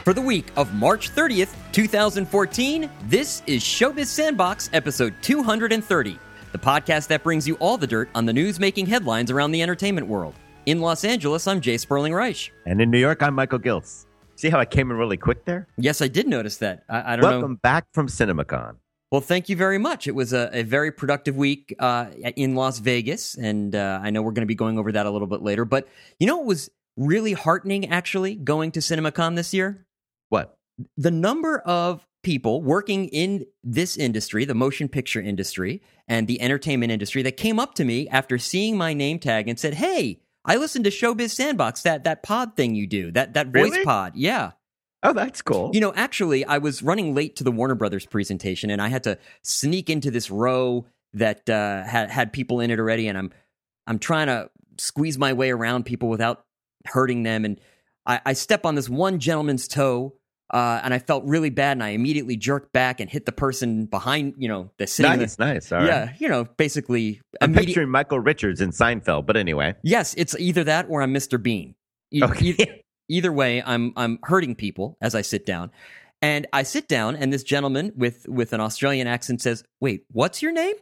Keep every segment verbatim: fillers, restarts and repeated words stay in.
For the week of March thirtieth, twenty fourteen, this is Showbiz Sandbox, episode two hundred thirty, the podcast that brings you all the dirt on the news-making headlines around the entertainment world. In Los Angeles, I'm Jay Sperling Reich. And in New York, I'm Michael Giltz. See how I came in really quick there? Yes, I did notice that. I, I don't Welcome know. Welcome back from CinemaCon. Well, thank you very much. It was a, a very productive week uh, in Las Vegas, and uh, I know we're going to be going over that a little bit later. But you know what was really heartening, actually, going to CinemaCon this year? What? The number of people working in this industry, the motion picture industry and the entertainment industry, that came up to me after seeing my name tag and said, "Hey, I listened to Showbiz Sandbox, that that pod thing you do, that that voice Really? pod." Yeah. Oh, that's cool. You know, actually, I was running late to the Warner Brothers presentation, and I had to sneak into this row that uh, had had people in it already, and I'm I'm trying to squeeze my way around people without hurting them, and I, I step on this one gentleman's toe. Uh, and I felt really bad, and I immediately jerked back and hit the person behind, you know, the sitting. Nice, the, nice. All yeah, right. you know, basically. I'm immedi- picturing Michael Richards in Seinfeld, but anyway. Yes, it's either that or I'm Mister Bean. E- Okay. e- either way, I'm I'm hurting people as I sit down, and I sit down, and this gentleman with with an Australian accent says, "Wait, what's your name?"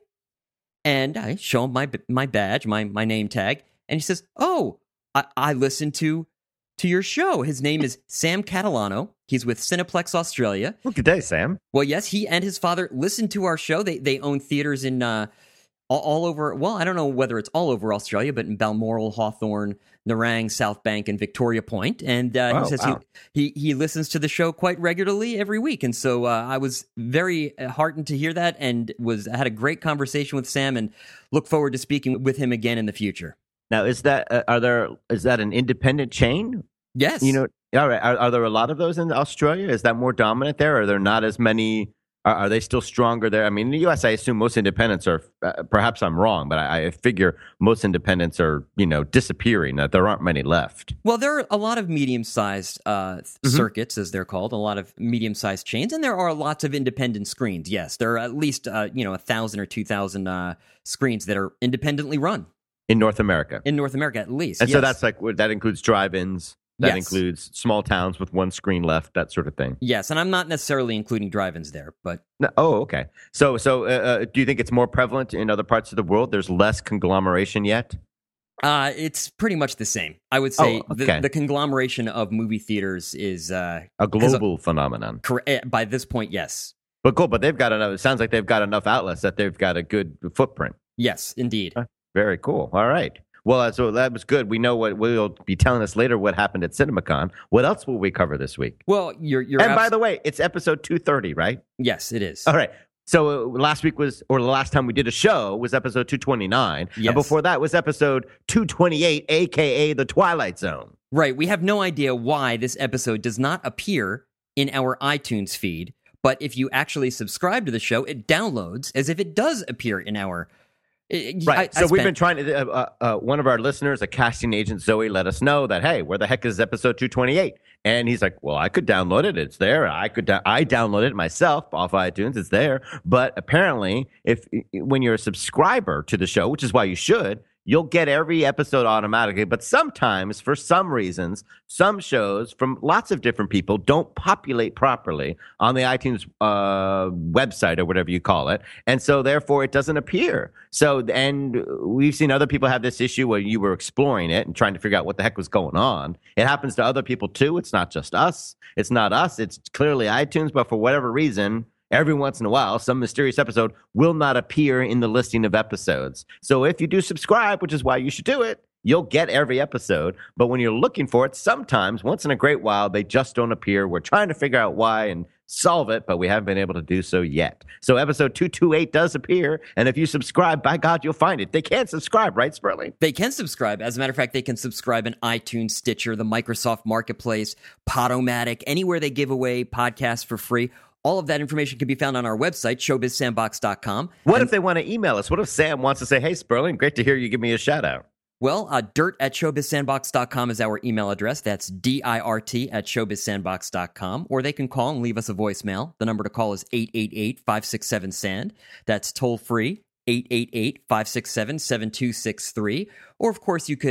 And I show him my my badge, my my name tag, and he says, "Oh, I, I listen to." to your show. His name is Sam Catalano. He's with Cineplex Australia. Well, good day, Sam. Well, yes, he and his father listen to our show. They they own theaters in uh, all, all over, well, I don't know whether it's all over Australia, but in Balmoral, Hawthorne, Nerang, South Bank, and Victoria Point. And uh, Oh, he says wow. he, he he listens to the show quite regularly every week. And so uh, I was very heartened to hear that, and was had a great conversation with Sam, and look forward to speaking with him again in the future. Now, is that uh, are there is that an independent chain? Yes. You know, all right. Are, are there a lot of those in Australia? Is that more dominant there? Are there not as many? Are, are they still stronger there? I mean, in the U S, I assume most independents are. Uh, perhaps I'm wrong, but I, I figure most independents are, you know, disappearing. That there aren't many left. Well, there are a lot of medium-sized uh, Mm-hmm. circuits, as they're called, a lot of medium-sized chains, and there are lots of independent screens. Yes, there are at least uh, you know a thousand or two thousand uh, screens that are independently run In North America. in North America, at least. And yes. so that's like, that includes drive-ins. That Yes. includes small towns with one screen left, that sort of thing. Yes, and I'm not necessarily including drive-ins there, but No, oh, okay. So, so uh, uh, do you think it's more prevalent in other parts of the world? There's less conglomeration yet? uh, it's pretty much the same. I would say Oh, okay. the, the conglomeration of movie theaters is uh, A global phenomenon. cor- eh, by this point, yes, But cool, but they've got enough. It sounds like they've got enough outlets that they've got a good footprint. yes, indeed. Very cool. All right. Well, uh, so that was good. We know what will be telling us later what happened at CinemaCon. What else will we cover this week? Well, you're you're And by abs- the way, it's episode two thirty, right? yes, it is. All right. So uh, last week was, or the last time we did a show was episode two twenty-nine. Yes. And before that was episode two twenty-eight, a k a. The Twilight Zone. Right. We have no idea why this episode does not appear in our iTunes feed, but if you actually subscribe to the show, it downloads as if it does appear in our. it- Right. I- I so we've spent- been trying to, uh, uh, uh, one of our listeners, a casting agent, Zoe, let us know that, hey, where the heck is episode two twenty-eight? And he's like, well, I could download it. It's there. I could, da- I downloaded it myself off iTunes. It's there. But apparently, if when you're a subscriber to the show, which is why you should, you'll get every episode automatically. But sometimes, for some reasons, some shows from lots of different people don't populate properly on the iTunes uh, website or whatever you call it. And so, therefore, it doesn't appear. So, and we've seen other people have this issue where you were exploring it and trying to figure out what the heck was going on. It happens to other people, too. It's not just us. It's not us. It's clearly iTunes. But for whatever reason, every once in a while, some mysterious episode will not appear in the listing of episodes. So if you do subscribe, which is why you should do it, you'll get every episode. But when you're looking for it, sometimes, once in a great while, they just don't appear. We're trying to figure out why and solve it, but we haven't been able to do so yet. So episode two twenty-eight does appear, and if you subscribe, by God, you'll find it. They can't subscribe, right, Sperling? They can subscribe. As a matter of fact, they can subscribe in iTunes, Stitcher, the Microsoft Marketplace, Podomatic, anywhere they give away podcasts for free. All of that information can be found on our website, showbiz sandbox dot com. What and, if they want to email us? What if Sam wants to say, hey, Sperling, great to hear you give me a shout out? Well, uh, dirt at showbiz sandbox dot com is our email address. That's D I R T at showbiz sandbox dot com. Or they can call and leave us a voicemail. The number to call is eight eight eight, five six seven, S A N D. That's toll free, eight eight eight, five six seven, seven two six three. Or, of course, you could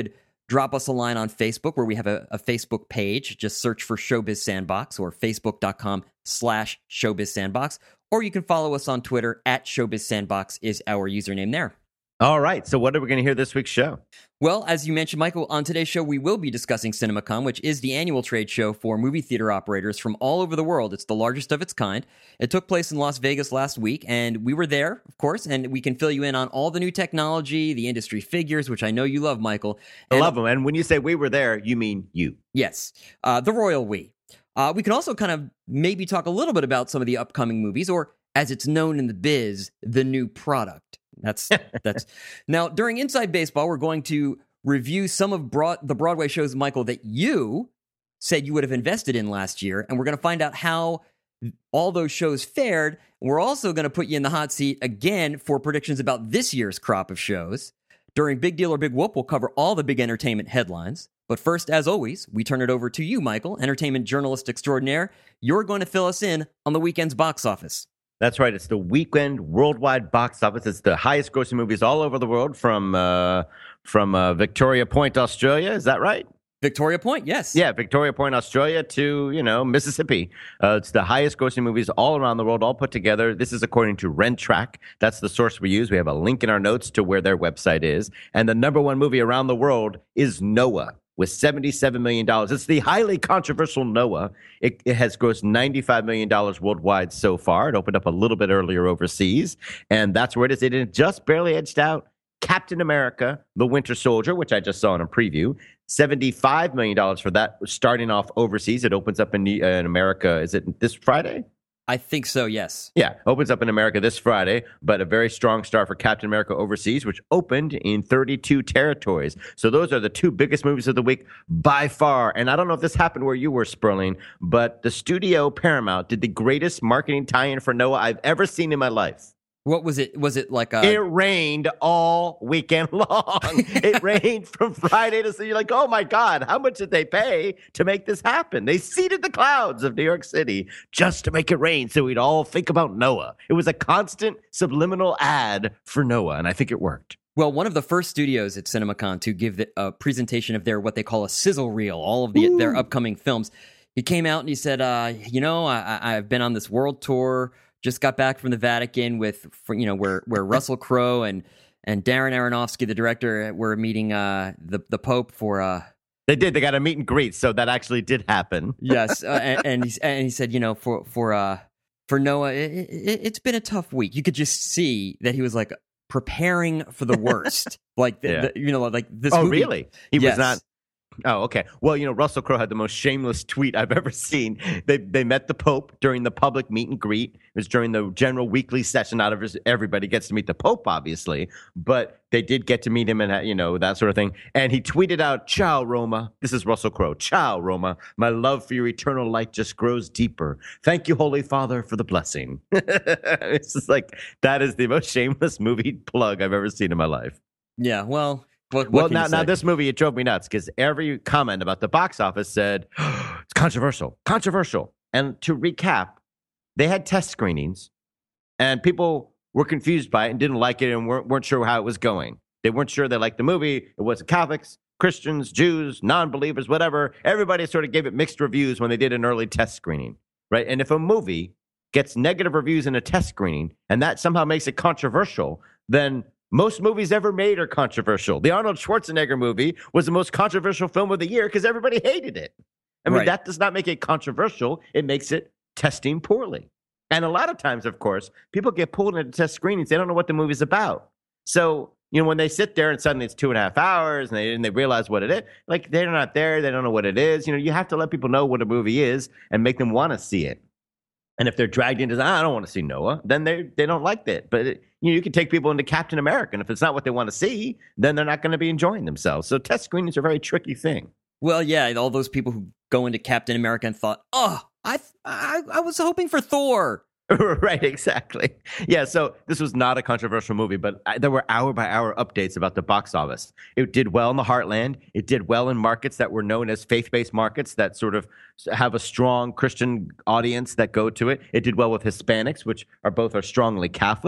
drop us a line on Facebook, where we have a, a Facebook page. Just search for Showbiz Sandbox or facebook.com slash Showbiz Sandbox. Or you can follow us on Twitter at Showbiz Sandbox is our username there. All right. So what are we going to hear this week's show? Well, as you mentioned, Michael, on today's show, we will be discussing CinemaCon, which is the annual trade show for movie theater operators from all over the world. It's the largest of its kind. It took place in Las Vegas last week, and we were there, of course, and we can fill you in on all the new technology, the industry figures, which I know you love, Michael. And, I love them. And when you say we were there, you mean you. Yes, uh, the royal we. Uh, we can also kind of maybe talk a little bit about some of the upcoming movies, or as it's known in the biz, the new product. That's that's now during Inside Baseball, we're going to review some of broad, the Broadway shows, Michael, that you said you would have invested in last year, and we're going to find out how all those shows fared. We're also going to put you in the hot seat again for predictions about this year's crop of shows. During Big Deal or Big Whoop, we'll cover all the big entertainment headlines. But first, as always, we turn it over to you, Michael, entertainment journalist extraordinaire. You're going to fill us in on the weekend's box office. That's right. It's the weekend worldwide box office. It's the highest grossing movies all over the world from uh, from uh, Victoria Point, Australia. Is that right? Victoria Point, yes. Yeah, Victoria Point, Australia to, you know, Mississippi. Uh, it's the highest grossing movies all around the world, all put together. This is according to Rentrak. That's the source we use. We have a link in our notes to where their website is. And the number one movie around the world is Noah, with seventy-seven million dollars. It's the highly controversial Noah. It, it has grossed ninety-five million dollars worldwide so far. It opened up a little bit earlier overseas, and that's where it is. It just barely edged out Captain America, the Winter Soldier, which I just saw in a preview. seventy-five million dollars for that, starting off overseas. It opens up in, the, uh, in America. Is it this Friday? I think so, yes. Yeah, opens up in America this Friday, but a very strong start for Captain America overseas, which opened in thirty-two territories. So those are the two biggest movies of the week by far. And I don't know if this happened where you were, Sperling, but the studio Paramount did the greatest marketing tie-in for Noah I've ever seen in my life. What was it? Was it like a... It rained all weekend long. It rained from Friday to Sunday. You're like, oh my God, how much did they pay to make this happen? They seeded the clouds of New York City just to make it rain so we'd all think about Noah. It was a constant subliminal ad for Noah, and I think it worked. Well, one of the first studios at CinemaCon to give the, a presentation of their what they call a sizzle reel, all of the, Ooh. their upcoming films, he came out and he said, uh, you know, I, I've been on this world tour. Just got back from the Vatican with, you know, where where Russell Crowe and and Darren Aronofsky, the director, were meeting uh, the the Pope for. Uh, they did. They got a meet and greet, so that actually did happen. Yes, uh, and, and he and he said, you know, for for uh, for Noah, it, it, it's been a tough week. You could just see that he was like preparing for the worst, like the, Yeah. the, you know, like this. Oh, movie. really? He Yes. was not. Oh, okay. Well, you know, Russell Crowe had the most shameless tweet I've ever seen. They they met the Pope during the public meet and greet. It was during the general weekly session. Not everybody gets to meet the Pope, obviously, but they did get to meet him and, you know, that sort of thing. And he tweeted out, "Ciao, Roma." This is Russell Crowe. "Ciao, Roma. My love for your eternal light just grows deeper. Thank you, Holy Father, for the blessing." It's just like, that is the most shameless movie plug I've ever seen in my life. Yeah. Well. What, what Well, can now, you say? now this movie, it drove me nuts because every comment about the box office said, oh, it's controversial, controversial. And to recap, they had test screenings and people were confused by it and didn't like it and weren't, weren't sure how it was going. They weren't sure they liked the movie. It wasn't Catholics, Christians, Jews, non-believers, whatever. Everybody sort of gave it mixed reviews when they did an early test screening, right? And if a movie gets negative reviews in a test screening and that somehow makes it controversial, then most movies ever made are controversial. The Arnold Schwarzenegger movie was the most controversial film of the year because everybody hated it. I mean, Right. that does not make it controversial. It makes it testing poorly. And a lot of times, of course, people get pulled into test screenings. They don't know what the movie's about. So, you know, when they sit there and suddenly it's two and a half hours and they, and they realize what it is, like they're not there. They don't know what it is. You know, you have to let people know what a movie is and make them want to see it. And if they're dragged into, I don't want to see Noah, then they they don't like it. But it, you know, you can take people into Captain America, and if it's not what they want to see, then they're not going to be enjoying themselves. So test screenings are a very tricky thing. Well, yeah, all those people who go into Captain America and thought, oh, I I, I was hoping for Thor. Right, exactly. Yeah, so this was not a controversial movie, but I, there were hour-by-hour updates about the box office. It did well in the heartland. It did well in markets that were known as faith-based markets that sort of have a strong Christian audience that go to it. It did well with Hispanics, which are both are strongly Catholic.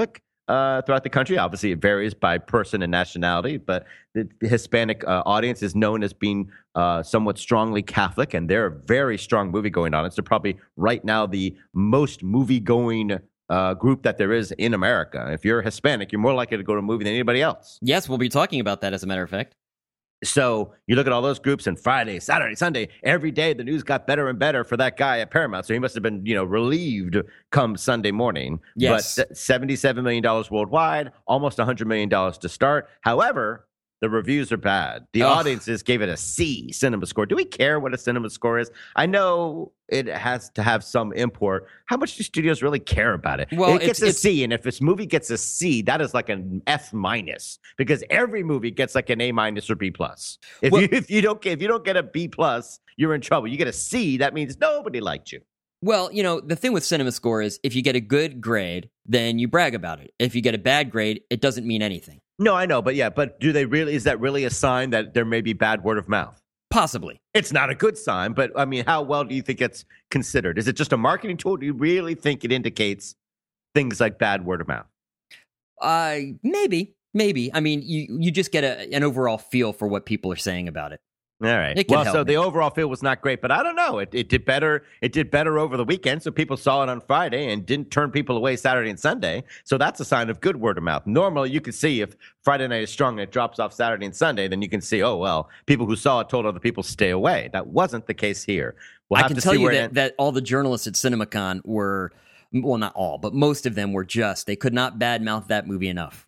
uh, throughout the country. Obviously, it varies by person and nationality, but the, the Hispanic uh, audience is known as being uh, somewhat strongly Catholic, and they're a very strong movie-going audience. They're probably right now the most movie-going uh, group that there is in America. If you're Hispanic, you're more likely to go to a movie than anybody else. Yes, we'll be talking about that, as a matter of fact. So you look at all those groups, and Friday, Saturday, Sunday, every day the news got better and better for that guy at Paramount. So he must have been, you know, relieved come Sunday morning. Yes. But seventy-seven million dollars worldwide, almost one hundred million dollars to start. However, the reviews are bad. The Ugh. audiences gave it a C cinema score. Do we care what a cinema score is? I know it has to have some import. How much do studios really care about it? Well, it gets it's, a it's, C, and if this movie gets a C, that is like an F minus, because every movie gets like an A minus or B plus. If well, you if you don't if you don't get a B plus, you're in trouble. You get a C, that means nobody liked you. Well, you know, the thing with cinema score is if you get a good grade, then you brag about it. If you get a bad grade, it doesn't mean anything. No, I know, but yeah, but do they really? Is that really a sign that there may be bad word of mouth? Possibly. It's not a good sign, but I mean, how well do you think it's considered? Is it just a marketing tool? Do you really think it indicates things like bad word of mouth? Uh, maybe, maybe. I mean, you you just get a, an overall feel for what people are saying about it. All right. It can Well, help so me. the overall feel was not great, but I don't know. It it did better. It did better over the weekend, so people saw it on Friday and didn't turn people away Saturday and Sunday. So that's a sign of good word of mouth. Normally, you can see if Friday night is strong and it drops off Saturday and Sunday, then you can see, oh well, people who saw it told other people stay away. That wasn't the case here. We'll I have can to tell see you where it that, en- that all the journalists at CinemaCon were, well, not all, but most of them were just, they could not badmouth that movie enough.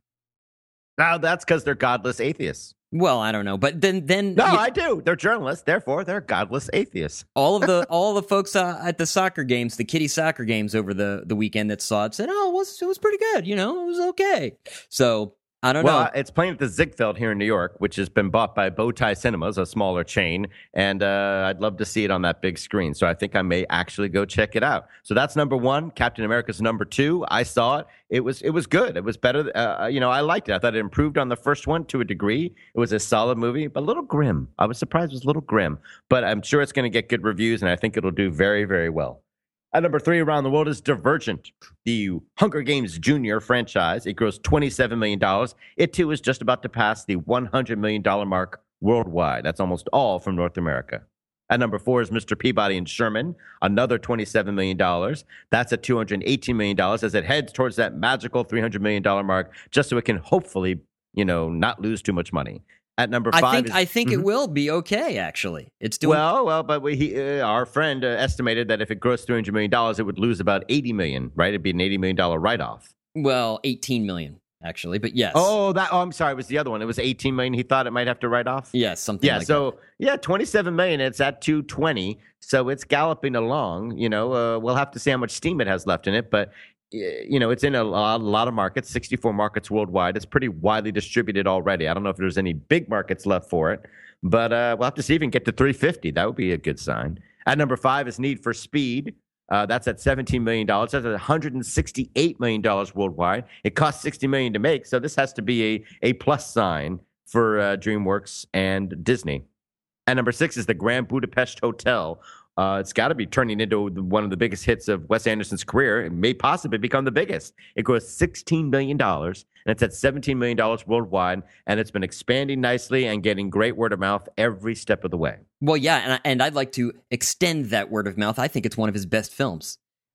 Now that's because they're godless atheists. Well, I don't know, but then then No, you- I do. They're journalists, therefore they're godless atheists. all of the all the folks uh, at the soccer games, the kiddie soccer games over the, the weekend that saw it said, "Oh, it was it was pretty good. You know, it was okay." So I don't Well, know. it's playing at the Ziegfeld here in New York, which has been bought by Bowtie Cinemas, a smaller chain, and uh, I'd love to see it on that big screen. So I think I may actually go check it out. So that's number one. Captain America's number two. I saw it. It was it was good. It was better. Uh, you know, I liked it. I thought it improved on the first one to a degree. It was a solid movie, but a little grim. I was surprised it was a little grim, but I'm sure it's going to get good reviews, and I think it'll do very, very well. At number three around the world is Divergent, the Hunger Games Junior franchise. It grossed twenty-seven million dollars. It, too, is just about to pass the one hundred million dollars mark worldwide. That's almost all from North America. At number four is Mister Peabody and Sherman, another twenty-seven million dollars. That's at two hundred eighteen million dollars as it heads towards that magical three hundred million dollars mark, just so it can hopefully, you know, not lose too much money. At number five I think is, I think Mhm. it will be okay. Actually, it's doing Well, well, but we, he, uh, our friend uh, estimated that if it grossed three hundred million dollars, it would lose about eighty million dollars, right? It'd be an eighty million dollars write-off. well eighteen million actually, but yes, Oh, that. Oh, I'm sorry. It was the other one. It was eighteen million dollars he thought it might have to write off. yes, something. Yeah. like So yeah, twenty-seven million dollars. It's at two twenty. So it's galloping along. You know, uh, we'll have to see how much steam it has left in it, but. You know, it's in a lot, a lot of markets, sixty-four markets worldwide. It's pretty widely distributed already. I don't know if there's any big markets left for it, but uh, we'll have to see if we can get to three fifty. That would be a good sign. At number five is Need for Speed. Uh, that's at seventeen million dollars. That's at one hundred sixty-eight million dollars worldwide. It costs sixty million dollars to make, so this has to be a, a plus sign for uh, DreamWorks and Disney. At number six is the Grand Budapest Hotel. Uh, it's got to be turning into one of the biggest hits of Wes Anderson's career. It may possibly become the biggest. It grows sixteen million dollars, and it's at seventeen million dollars worldwide, and it's been expanding nicely and getting great word of mouth every step of the way. Well, yeah, and, I, and I'd like to extend that word of mouth. I think it's one of his best films.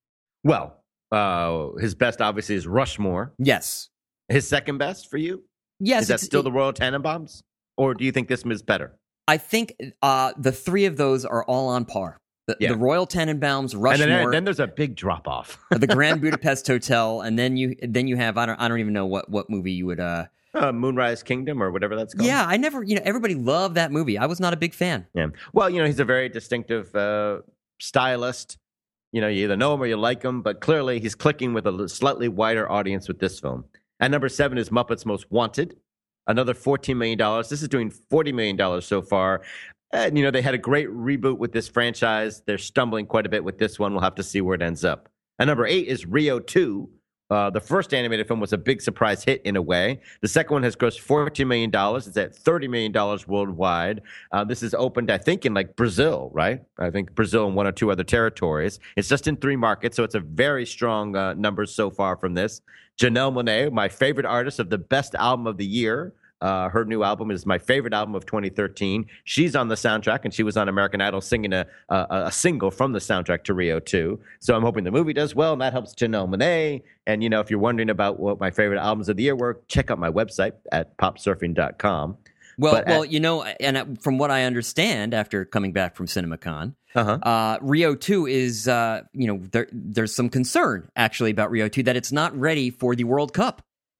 Well, uh, his best obviously is Rushmore. Yes. His second best for you? Yes. Is that it's- still it- the Royal Tenenbaums? Or do you think this is better? I think uh, the three of those are all on par. The, Yeah. the Royal Tenenbaums, And Rushmore, then, then there's a big drop off. the Grand Budapest Hotel, and then you then you have I don't I don't even know what, what movie you would. Uh, uh, Moonrise Kingdom or whatever that's called. yeah, I never you know everybody loved that movie. I was not a big fan. Yeah. Well, you know, he's a very distinctive uh, stylist. You know, you either know him or you like him, but clearly he's clicking with a slightly wider audience with this film. At number seven is Muppets Most Wanted, another fourteen million dollars. This is doing forty million dollars so far. And, you know, they had a great reboot with this franchise. They're stumbling quite a bit with this one. We'll have to see where it ends up. And number eight is Rio two. Uh, the first animated film was a big surprise hit in a way. The second one has grossed fourteen million dollars. It's at thirty million dollars worldwide. Uh, this is opened, I think, in like Brazil, right? I think Brazil and one or two other territories. It's just in three markets, so it's a very strong uh, numbers so far from this. Janelle Monáe, my favorite artist of the best album of the year. Uh, her new album is my favorite album of twenty thirteen. She's on the soundtrack, and she was on American Idol singing a, a, a single from the soundtrack to Rio two. So I'm hoping the movie does well, and that helps Janelle Monáe. And, you know, if you're wondering about what my favorite albums of the year were, check out my website at pop surfing dot com. Well, But well, at- you know, and from what I understand after coming back from CinemaCon, Uh-huh. uh, Rio two is, uh, you know, there, there's some concern actually about Rio two that it's not ready for the World Cup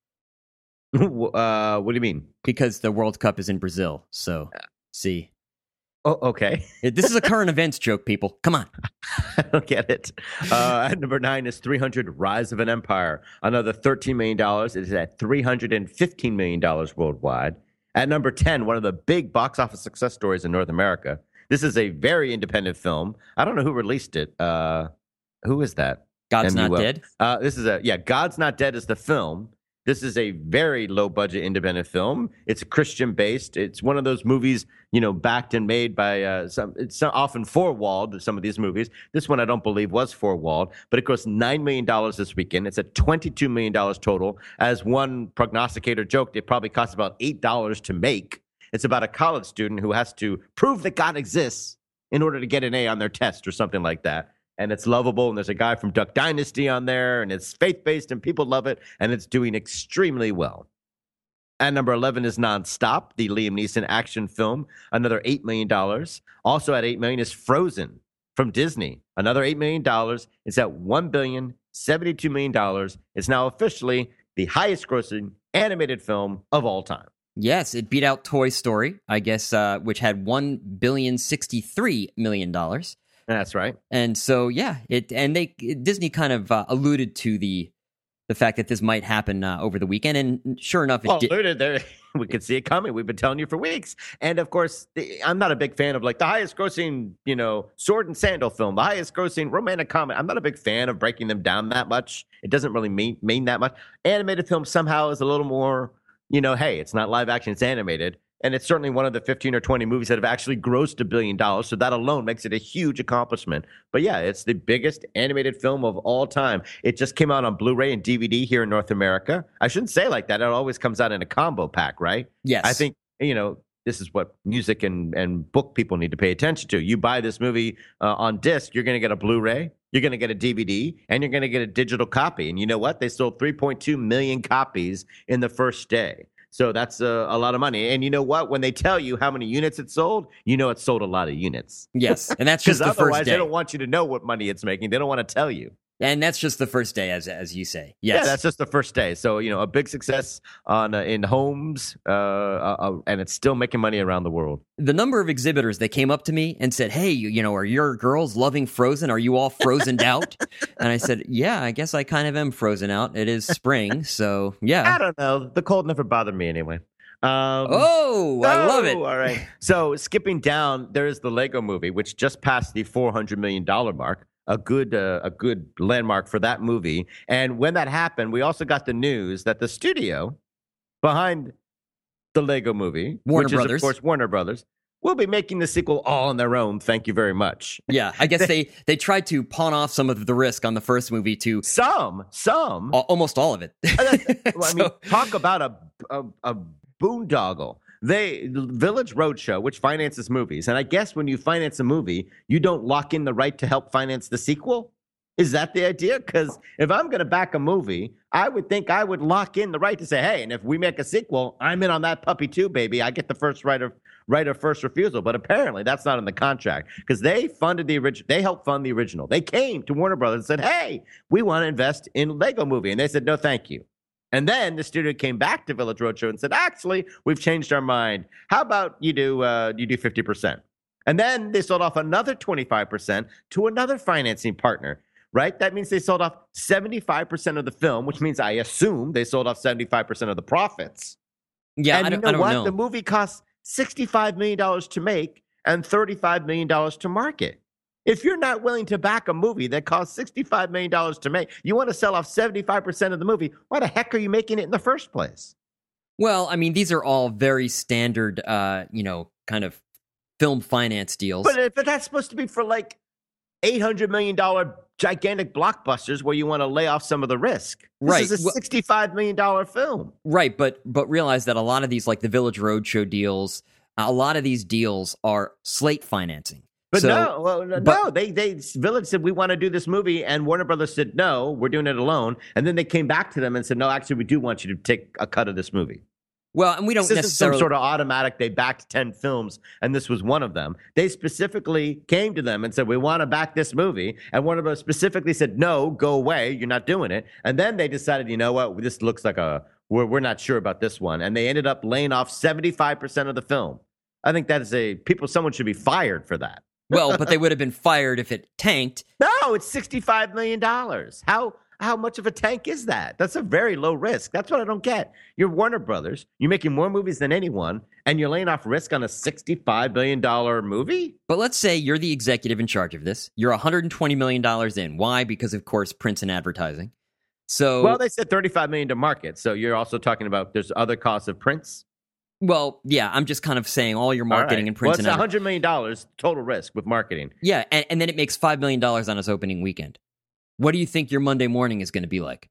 uh, what do you mean? because the World Cup is in Brazil. So, see, Oh, okay. It- this is a current events joke, people. Come on. I don't get it. Uh, at number nine is three hundred, Rise of an Empire. Another thirteen million dollars. It is at three hundred fifteen million dollars worldwide. At number ten, one of the big box office success stories in North America. This is a very independent film. I don't know who released it. Uh, who is that? God's M U Not L. Dead. Uh, this is a, yeah, God's Not Dead is the film. This is a very low budget independent film. It's Christian based. It's one of those movies, you know, backed and made by uh, some, it's often four walled, some of these movies. This one I don't believe was four walled, but it cost nine million dollars this weekend. It's at twenty-two million dollars total. As one prognosticator joked, it probably costs about eight dollars to make. It's about a college student who has to prove that God exists in order to get an A on their test or something like that. And it's lovable, and there's a guy from Duck Dynasty on there, and it's faith-based, and people love it, and it's doing extremely well. At number eleven is Nonstop, the Liam Neeson action film, another eight million dollars. Also at eight million dollars is Frozen from Disney, another eight million dollars. It's at one billion seventy-two million dollars. It's now officially the highest-grossing animated film of all time. Yes, it beat out Toy Story, I guess, uh, which had one billion sixty-three million dollars. That's right. And so, yeah, it and they Disney kind of uh, alluded to the the fact that this might happen uh, over the weekend, and sure enough, it Well, did. alluded there, we could see it coming. We've been telling you for weeks. And of course, the, I'm not a big fan of like the highest grossing, you know, sword and sandal film, the highest grossing romantic comedy. I'm not a big fan of breaking them down that much. It doesn't really mean mean that much. Animated film somehow is a little more, you know, hey, it's not live action, it's animated. And it's certainly one of the fifteen or twenty movies that have actually grossed a billion dollars. So that alone makes it a huge accomplishment. But yeah, it's the biggest animated film of all time. It just came out on Blu-ray and D V D here in North America. I shouldn't say like that. It always comes out in a combo pack, right? Yes, I think, you know, this is what music and, and book people need to pay attention to. You buy this movie uh, on disc, you're going to get a Blu-ray, you're going to get a D V D, and you're going to get a digital copy. And you know what? They sold three point two million copies in the first day. So that's a, a lot of money. And you know what? When they tell you how many units it sold, you know it sold a lot of units. yes, and that's Because just the otherwise, first day. they don't want you to know what money it's making. They don't want to tell you. And that's just the first day, as as you say. Yes, Yeah, that's just the first day. So, you know, a big success on uh, in homes, uh, uh, uh, and it's still making money around the world. the number of exhibitors that came up to me and said, "Hey, you, you know, are your girls loving Frozen? Are you all frozen out?" And I said, "Yeah, I guess I kind of am frozen out. It is spring, so I yeah." don't know. The cold never bothered me anyway. Um, Oh, I love it. Oh, all right. So skipping down, there is the Lego Movie, which just passed the four hundred million dollars mark. A good, uh, a good landmark for that movie. And when that happened, we also got the news that the studio behind the Lego Movie, Warner which Brothers. is of course Warner Brothers, will be making the sequel all on their own. Thank you very much. Yeah, I guess they they tried to pawn off some of the risk on the first movie to Some, some. al- almost all of it. Well, I mean, So- talk about a, a, a boondoggle. They Village Roadshow, which finances movies, and I guess when you finance a movie, you don't lock in the right to help finance the sequel. Is that the idea? Because if I'm going to back a movie, I would think I would lock in the right to say, hey, and if we make a sequel, I'm in on that puppy too, baby. I get the first right of right of first refusal. But apparently, that's not in the contract because they funded the original. They helped fund the original. They came to Warner Brothers and said, hey, we want to invest in Lego Movie, and they said, no, thank you. And then the studio came back to Village Roadshow and said, actually, we've changed our mind. How about you do uh, you do fifty percent? And then they sold off another twenty-five percent to another financing partner, right? That means they sold off seventy-five percent of the film, which means I assume they sold off seventy-five percent of the profits. yeah, and I you don't, know I don't what? know. The movie costs sixty-five million dollars to make and thirty-five million dollars to market. If you're not willing to back a movie that costs sixty-five million dollars to make, you want to sell off seventy-five percent of the movie, why the heck are you making it in the first place? Well, I mean, these are all very standard, uh, you know, kind of film finance deals. But, but that's supposed to be for like eight hundred million dollars gigantic blockbusters where you want to lay off some of the risk. This Right. is a Well- sixty-five million dollars film. Right, but but realize that a lot of these, like the Village Roadshow deals, a lot of these deals are slate financing. But So- no, well, no, but- no, they they Village said we want to do this movie, and Warner Brothers said no, we're doing it alone. And then they came back to them and said, no, actually, we do want you to take a cut of this movie. Well, and we don't This isn't some necessarily sort of automatic. They backed ten films, and this was one of them. They specifically came to them and said, we want to back this movie. And Warner Brothers specifically said, no, go away. You're not doing it. And then they decided, you know what? This looks like a, we're, we're not sure about this one. And they ended up laying off seventy-five percent of the film. I think that is a, people, someone should be fired for that. well, but they would have been fired if it tanked. No, it's sixty-five million dollars. How how much of a tank is that? That's a very low risk. That's what I don't get. You're Warner Brothers. You're making more movies than anyone, and you're laying off risk on a sixty-five million dollars movie? But let's say you're the executive in charge of this. You're one hundred twenty million dollars in. Why? Because, of course, prints and advertising. So, Well, they said thirty-five million dollars to market. So you're also talking about there's other costs of prints. well, yeah, I'm just kind of saying all your All marketing right. and prints Well, it's and adver- one hundred million dollars total risk with marketing. Yeah, and, and then it makes five million dollars on its opening weekend. What do you think your Monday morning is going to be like?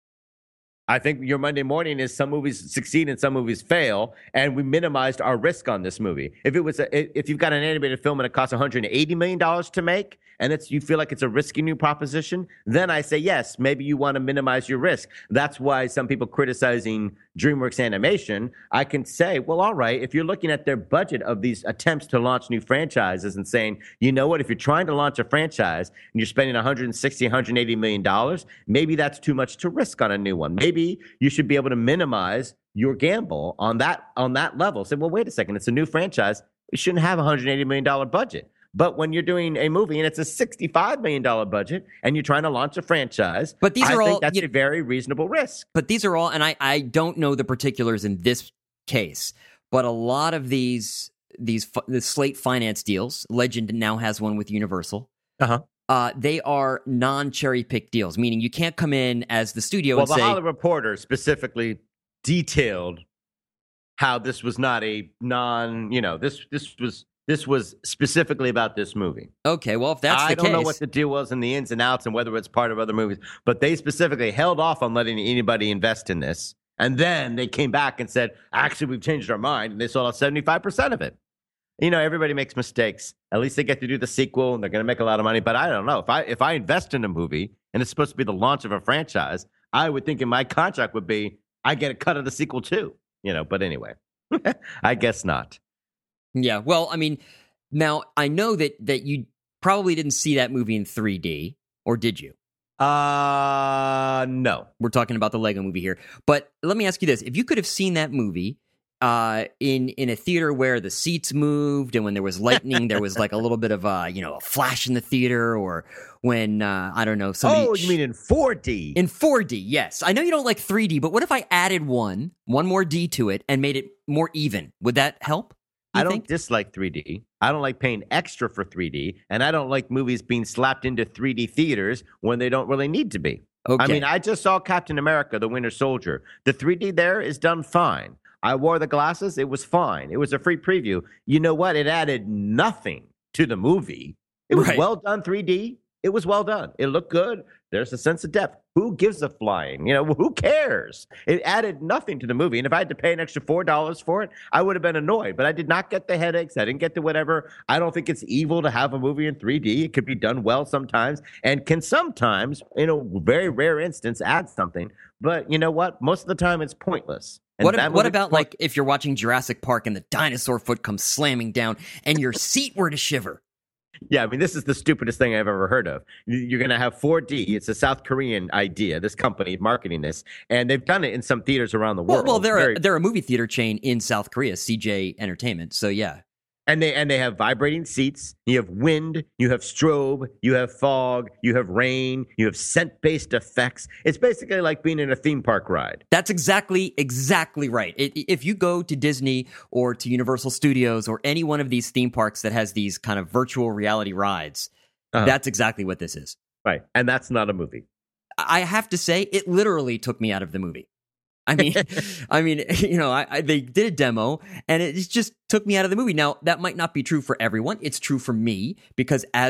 I think your Monday morning is some movies succeed and some movies fail, and we minimized our risk on this movie. If it was, a, if you've got an animated film and it costs one hundred eighty million dollars to make, and it's you feel like it's a risky new proposition, then I say yes, maybe you want to minimize your risk. That's why some people criticizing DreamWorks Animation, I can say, well, all right, if you're looking at their budget of these attempts to launch new franchises and saying, you know what, if you're trying to launch a franchise and you're spending one hundred sixty, one hundred eighty million dollars, maybe that's too much to risk on a new one. Maybe you should be able to minimize your gamble on that on that level. Say, well, wait a second, it's a new franchise. We shouldn't have a one hundred eighty million dollars budget. But when you're doing a movie and it's a sixty-five million dollars budget and you're trying to launch a franchise, But these I are think all- that's you- a very reasonable risk. But these are all, and I, I don't know the particulars in this case, but a lot of these these fi- the slate finance deals, Legend now has one with Universal. Uh-huh. Uh, they are non-cherry pick deals, meaning you can't come in as the studio Well, and the say, Hollywood Reporter specifically detailed how this was not a non, you know, this this was this was specifically about this movie. okay, well, if that's I the don't case, know what the deal was and the ins and outs and whether it's part of other movies, but they specifically held off on letting anybody invest in this. And then they came back and said, actually, we've changed our mind. And they sold out seventy-five percent of it. You know, everybody makes mistakes. At least they get to do the sequel and they're going to make a lot of money. But I don't know. If I if I invest in a movie and it's supposed to be the launch of a franchise, I would think in my contract would be I get a cut of the sequel too. You know, but anyway, I guess not. yeah. Well, I mean, now I know that that you probably didn't see that movie in three D, or did you? Uh, no. We're talking about the Lego movie here. But let me ask you this. If you could have seen that movie uh, in in a theater where the seats moved and when there was lightning, there was like a little bit of a, you know, a flash in the theater, or when, uh, I don't know, somebody... Oh, you mean in four D? In four D, yes. I know you don't like three D, but what if I added one, one more D to it and made it more even? Would that help? you I don't think? dislike three D. I don't like paying extra for three D, and I don't like movies being slapped into three D theaters when they don't really need to be. Okay. I mean, I just saw Captain America, The Winter Soldier. The three D there is done fine. I wore the glasses. It was fine. It was a free preview. You know what? It added nothing to the movie. It was Right. well done three D. It was well done. It looked good. There's a sense of depth. Who gives a flying? You know, who cares? It added nothing to the movie. And if I had to pay an extra four dollars for it, I would have been annoyed. But I did not get the headaches. I didn't get the whatever. I don't think it's evil to have a movie in three D. It could be done well sometimes and can sometimes, in a very rare instance, add something. But you know what? Most of the time, it's pointless. And What, that what movie- about like if you're watching Jurassic Park and the dinosaur foot comes slamming down and your seat were to shiver? Yeah, I mean, this is the stupidest thing I've ever heard of. You're going to have four D. It's a South Korean idea, this company marketing this. And they've done it in some theaters around the Well, world. well, they're Very- a, they're a movie theater chain in South Korea, C J Entertainment. So yeah, and they and they have vibrating seats. You have wind, you have strobe, you have fog, you have rain, you have scent-based effects. It's basically like being in a theme park ride. that's exactly exactly right. It, if you go to Disney or to Universal Studios or any one of these theme parks that has these kind of virtual reality rides, Uh-huh. that's exactly what this is. Right. And that's not a movie. I have to say, it literally took me out of the movie. I mean, I mean, you know, I, I, they did a demo, and it just took me out of the movie. Now, that might not be true for everyone. It's true for me because, as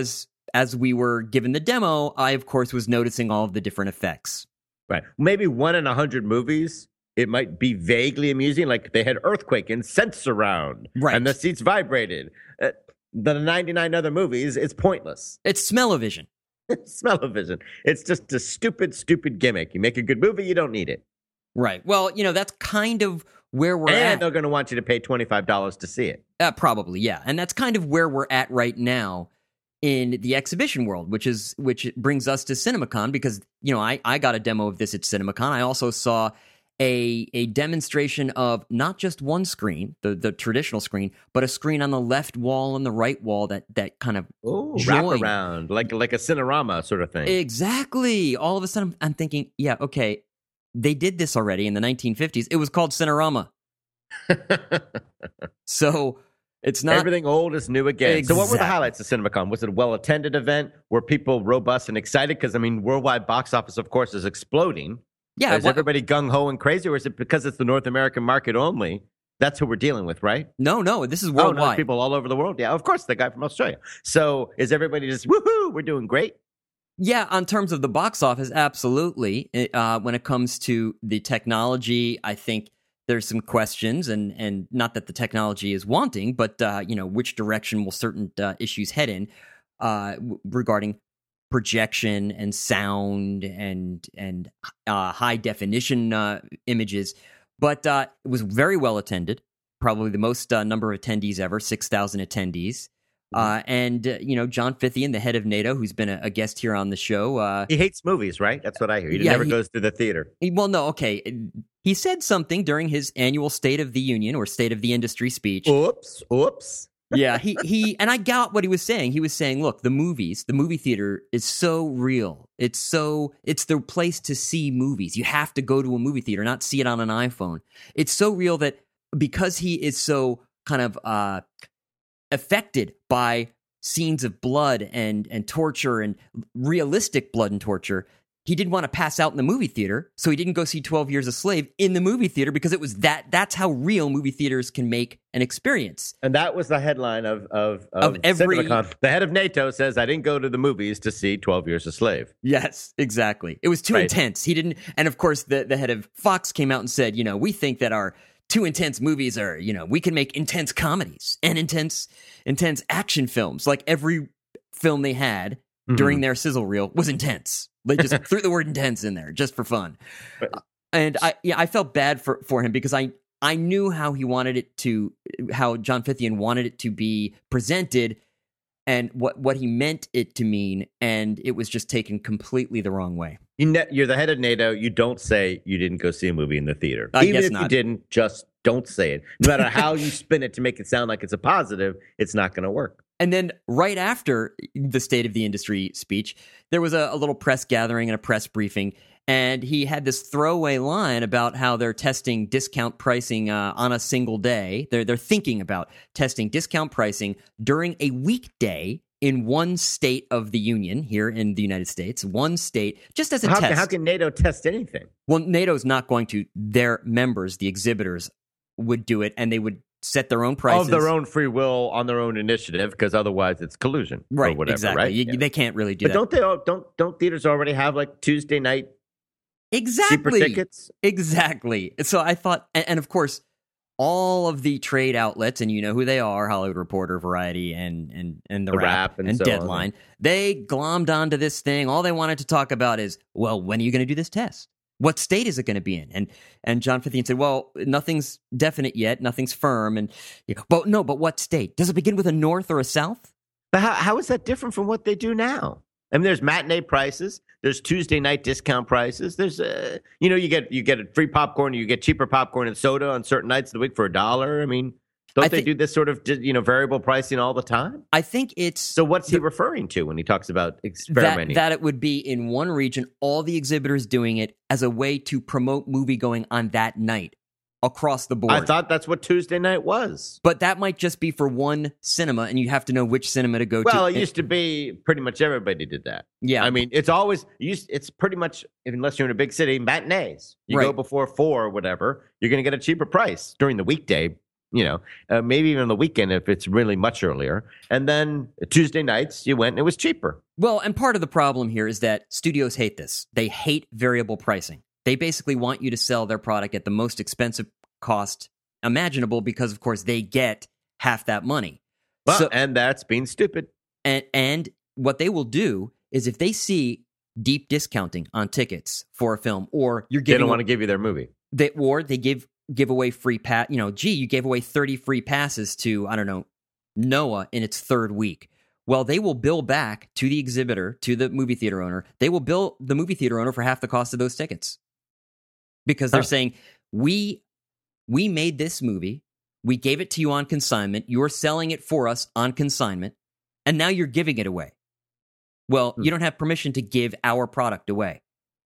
as we were given the demo, I, of course, was noticing all of the different effects. Right. Maybe one in a hundred movies, it might be vaguely amusing, like they had earthquake and sense around, right, and the seats vibrated. Uh, the ninety-nine other movies, it's pointless. It's smell-o-vision. Smell-o-vision. It's just a stupid, stupid gimmick. You make a good movie, you don't need it. Right. Well, you know, that's kind of where we're and at. And they're going to want you to pay twenty-five dollars to see it. Uh, probably, yeah. And that's kind of where we're at right now in the exhibition world, which is which brings us to CinemaCon, because, you know, I, I got a demo of this at CinemaCon. I also saw a a demonstration of not just one screen, the, the traditional screen, but a screen on the left wall and the right wall that that kind of Ooh, wrap around, like like a Cinerama sort of thing. Exactly. All of a sudden, I'm thinking, yeah, okay, they did this already in the nineteen fifties. It was called Cinerama. So it's not... Everything old is new again. Exactly. So what were the highlights of CinemaCon? Was it a well-attended event? Were people robust and excited? Because, I mean, worldwide box office, of course, is exploding. Yeah, is everybody gung-ho and crazy, or is it because it's the North American market only? That's who we're dealing with, right? No, no, this is worldwide. Oh, no, people all over the world. Yeah, of course, the guy from Australia. So is everybody just, woohoo, we're doing great? Yeah, on terms of the box office, absolutely. Uh, when it comes to the technology, I think there's some questions, and, and not that the technology is wanting, but, uh, you know, which direction will certain uh, issues head in uh, w- regarding projection and sound and and uh, high definition uh, images, but uh, it was very well attended. Probably the most uh, number of attendees ever, six thousand attendees. Uh, and uh, you know, John Fithian, the head of NATO, who's been a, a guest here on the show, uh, he hates movies, right? That's what I hear. He yeah, never he, goes to the theater. He, well, no, okay. He said something during his annual State of the Union or State of the Industry speech. Oops, oops. yeah, he he and I got what he was saying. He was saying, look, the movies, the movie theater is so real. It's so it's the place to see movies. You have to go to a movie theater, not see it on an iPhone. It's so real that because he is so kind of uh, affected by scenes of blood and and torture and realistic blood and torture, he didn't want to pass out in the movie theater, so he didn't go see twelve Years a Slave in the movie theater, because it was that that's how real movie theaters can make an experience. And that was the headline of of, of, of every CinemaCon. The head of NATO says, I didn't go to the movies to see twelve Years a Slave. Yes, exactly. It was too right. intense. He didn't, and of course the, the head of Fox came out and said, you know, we think that our too intense movies are, you know, we can make intense comedies and intense intense action films. Like every film they had mm-hmm. during their sizzle reel was intense. They just threw the word intense in there just for fun. Uh, and I yeah, I felt bad for, for him, because I, I knew how he wanted it to, how John Fithian wanted it to be presented and what, what he meant it to mean. And it was just taken completely the wrong way. You ne- you're the head of NATO. You don't say you didn't go see a movie in the theater. I Even guess if not. you didn't, just don't say it. No matter how you spin it to make it sound like it's a positive, it's not going to work. And then right after the State of the Industry speech, there was a, a little press gathering and a press briefing, and he had this throwaway line about how they're testing discount pricing uh, on a single day. They're they're thinking about testing discount pricing during a weekday in one state of the Union here in the United States, one state, just as a how test. Can, how can NATO test anything? Well, NATO's not going to. Their members, the exhibitors, would do it, and they would set their own prices. Of their own free will, on their own initiative, because otherwise it's collusion. Right, or whatever, exactly. Right? You, yeah. They can't really do but that. But don't they? all- Don't don't theaters already have like Tuesday night exactly. cheaper tickets? Exactly. So I thought, and, and of course, all of the trade outlets, and you know who they are, Hollywood Reporter, Variety, and and and the, The Wrap, Wrap and and so Deadline, on. they glommed onto this thing. All they wanted to talk about is, well, when are you going to do this test? What state is it going to be in? And and John Fithian said, well, nothing's definite yet, nothing's firm. And you know, but no, but what state? Does it begin with a north or a south? But how how is that different from what they do now? I mean, there's matinee prices, there's Tuesday night discount prices. There's uh, you know, you get you get free popcorn, you get cheaper popcorn and soda on certain nights of the week for a dollar. I mean, don't I they think, do this sort of you know variable pricing all the time? I think it's so. What's he the, referring to when he talks about experimenting? That, that it would be in one region, all the exhibitors doing it as a way to promote movie going on that night across the board. I thought that's what Tuesday night was. But that might just be for one cinema, and you have to know which cinema to go well, to. Well, it used to be pretty much everybody did that. Yeah. I mean, it's always, it's pretty much, unless you're in a big city, matinees. You right. go before four or whatever, you're going to get a cheaper price during the weekday. you know, uh, maybe even on the weekend if it's really much earlier. And then Tuesday nights you went and it was cheaper. Well, and part of the problem here is that studios hate this. They hate variable pricing. They basically want you to sell their product at the most expensive cost imaginable because, of course, they get half that money. Well, so, and that's being stupid. And, and what they will do is if they see deep discounting on tickets for a film, or you're giving, they don't want to give you their movie. They, or they give give away free pass. You know, gee, you gave away thirty free passes to, I don't know, Noah in its third week. Well, they will bill back to the exhibitor, to the movie theater owner. They will bill the movie theater owner for half the cost of those tickets because they're huh. saying, we we made this movie. We gave it to you on consignment. You're selling it for us on consignment, and now you're giving it away. Well, hmm. you don't have permission to give our product away.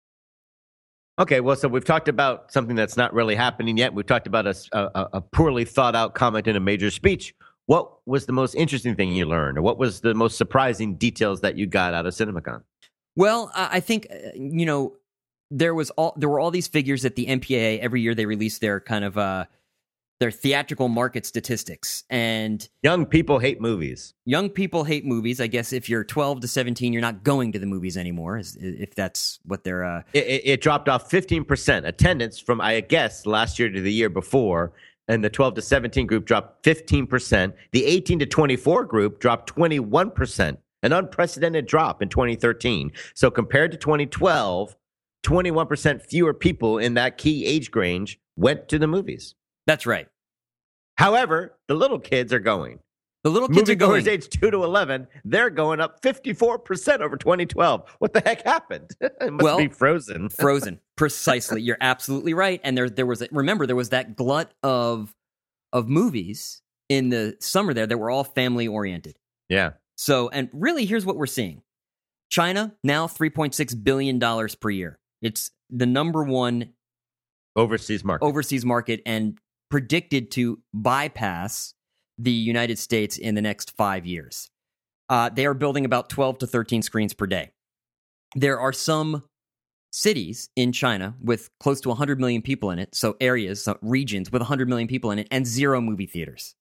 Okay, well, so we've talked about something that's not really happening yet. We've talked about a, a, a poorly thought out comment in a major speech. What was the most interesting thing you learned, or what was the most surprising details that you got out of CinemaCon? Well, I think, you know, there was all there were all these figures that the M P A A, every year they release their kind of uh, their theatrical market statistics. And young people hate movies. Young people hate movies. I guess if you're twelve to seventeen, you're not going to the movies anymore, if that's what they're... Uh... It, it, it dropped off fifteen percent attendance from, I guess, last year to the year before. And the twelve to seventeen group dropped fifteen percent. The eighteen to twenty-four group dropped twenty-one percent, an unprecedented drop in twenty thirteen. So compared to twenty twelve, twenty-one percent fewer people in that key age range went to the movies. That's right. However, the little kids are going. The little kids are going. Moviegoers age two to eleven, they're going up fifty-four percent over twenty twelve. What the heck happened? It must well, be Frozen. Frozen. Precisely. You're absolutely right. And there there was, a, remember, there was that glut of of movies in the summer there that were all family oriented. Yeah. So, and really, here's what we're seeing. China, now three point six billion dollars per year. It's the number one overseas market. Overseas market and predicted to bypass the United States in the next five years. Uh, they are building about twelve to thirteen screens per day. There are some cities in China with close to one hundred million people in it, so areas, so regions with one hundred million people in it, and zero movie theaters.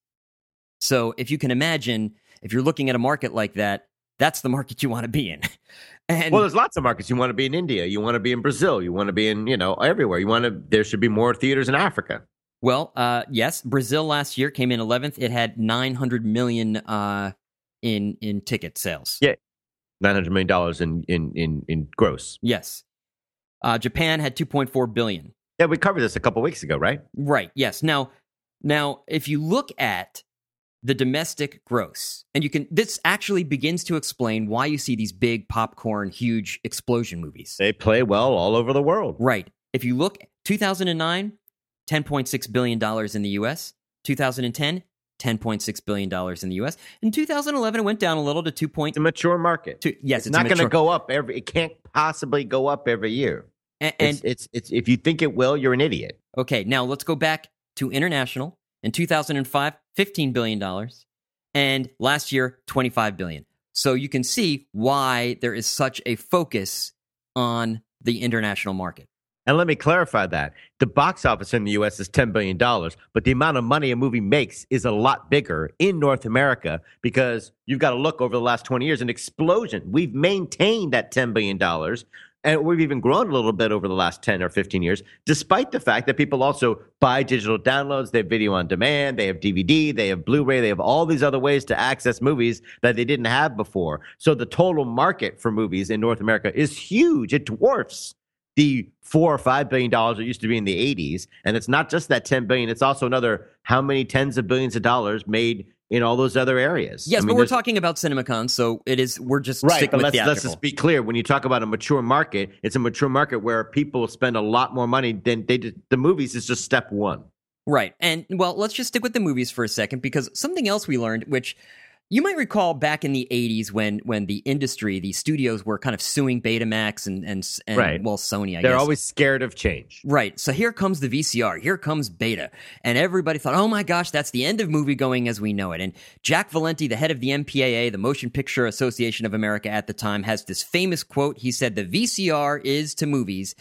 So if you can imagine, if you're looking at a market like that, that's the market you want to be in. And, well, there's lots of markets. You want to be in India. You want to be in Brazil. You want to be in, you know, everywhere. You want to, there should be more theaters in Africa. Well, uh, yes, Brazil last year came in eleventh. It had nine hundred million uh, in in ticket sales. Yeah, nine hundred million dollars in, in in in gross. Yes, uh, Japan had two point four billion. Yeah, we covered this a couple weeks ago, right? Right. Yes. Now, now, if you look at the domestic gross, and you can, this actually begins to explain why you see these big popcorn, huge explosion movies. They play well all over the world. Right. If you look, two thousand nine. ten point six billion dollars in the U S. two thousand ten, ten point six billion dollars in the U S. In two thousand eleven, it went down a little to two point... It's a mature market. Two, yes, it's, it's not going to go up every... It can't possibly go up every year. And, and it's, it's, it's if you think it will, you're an idiot. Okay, now let's go back to international. In two thousand five, fifteen billion dollars. And last year, twenty-five billion dollars. So you can see why there is such a focus on the international market. And let me clarify that. The box office in the U S is ten billion dollars, but the amount of money a movie makes is a lot bigger in North America because you've got to look over the last twenty years, an explosion. We've maintained that ten billion dollars, and we've even grown a little bit over the last ten or fifteen years, despite the fact that people also buy digital downloads, they have video on demand, they have D V D, they have Blu-ray, they have all these other ways to access movies that they didn't have before. So the total market for movies in North America is huge. It dwarfs the four or five billion dollars it used to be in the eighties. And it's not just that ten billion, it's also another how many tens of billions of dollars made in all those other areas. Yes, I mean, but we're talking about CinemaCon, so it is, we're just right, sticking but with let's, theatrical. let's just be clear. When you talk about a mature market, it's a mature market where people spend a lot more money than they did. The movies is just step one. Right. And well, let's just stick with the movies for a second, because something else we learned, which you might recall back in the eighties when when the industry, the studios were kind of suing Betamax and, and, and right. well, Sony, I They're guess. always scared of change. Right. So here comes the V C R. Here comes Beta. And everybody thought, oh my gosh, that's the end of movie going as we know it. And Jack Valenti, the head of the M P A A, the Motion Picture Association of America at the time, has this famous quote. He said, the V C R is to movies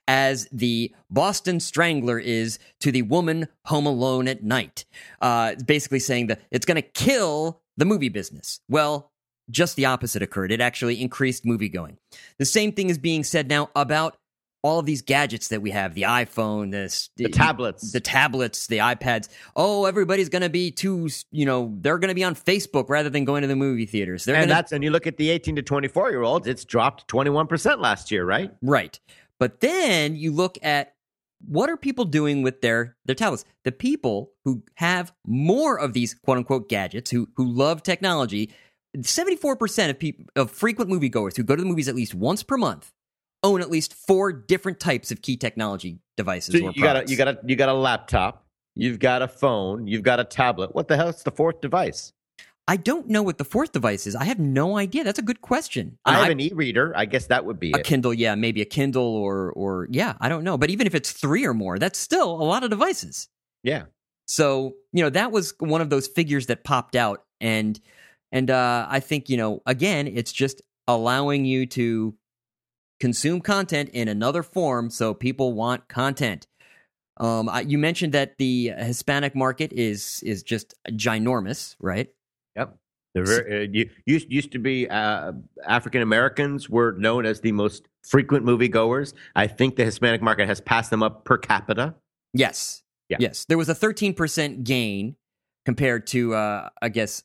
as the Boston Strangler is to the woman home alone at night. Uh, basically saying that it's going to kill the movie business. Well, just the opposite occurred. It actually increased moviegoing. The same thing is being said now about all of these gadgets that we have, the iPhone, this, the tablets, the tablets, the iPads. Oh, everybody's going to be too, you know, they're going to be on Facebook rather than going to the movie theaters. They're and gonna, that's, and you look at the eighteen to twenty-four year olds, it's dropped twenty-one percent last year, right? Right. But then you look at what are people doing with their, their tablets? The people who have more of these quote unquote gadgets, who, who love technology, seventy-four percent of people, of frequent moviegoers who go to the movies at least once per month own at least four different types of key technology devices. So or you got a, you got a, you got a laptop, you've got a phone, you've got a tablet. What the hell is the fourth device? I don't know what the fourth device is. I have no idea. That's a good question. I have I, an e-reader. I guess that would be a it. Kindle. Yeah, maybe a Kindle or or yeah, I don't know. But even if it's three or more, that's still a lot of devices. Yeah. So you know that was one of those figures that popped out, and and uh, I think you know again, it's just allowing you to consume content in another form, so people want content. Um, I, you mentioned that the Hispanic market is is just ginormous, right? Yep. They're very, uh, you, used used to be uh, African Americans were known as the most frequent moviegoers. I think the Hispanic market has passed them up per capita. Yes. Yeah. Yes. There was a thirteen percent gain compared to, uh, I guess,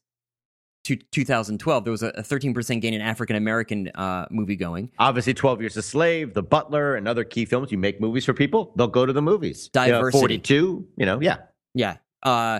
to two thousand twelve. There was a thirteen percent gain in African American uh, movie going. Obviously, twelve Years a Slave, The Butler, and other key films. You make movies for people, they'll go to the movies. Diversity. You know, forty-two, you know, yeah. Yeah. Uh,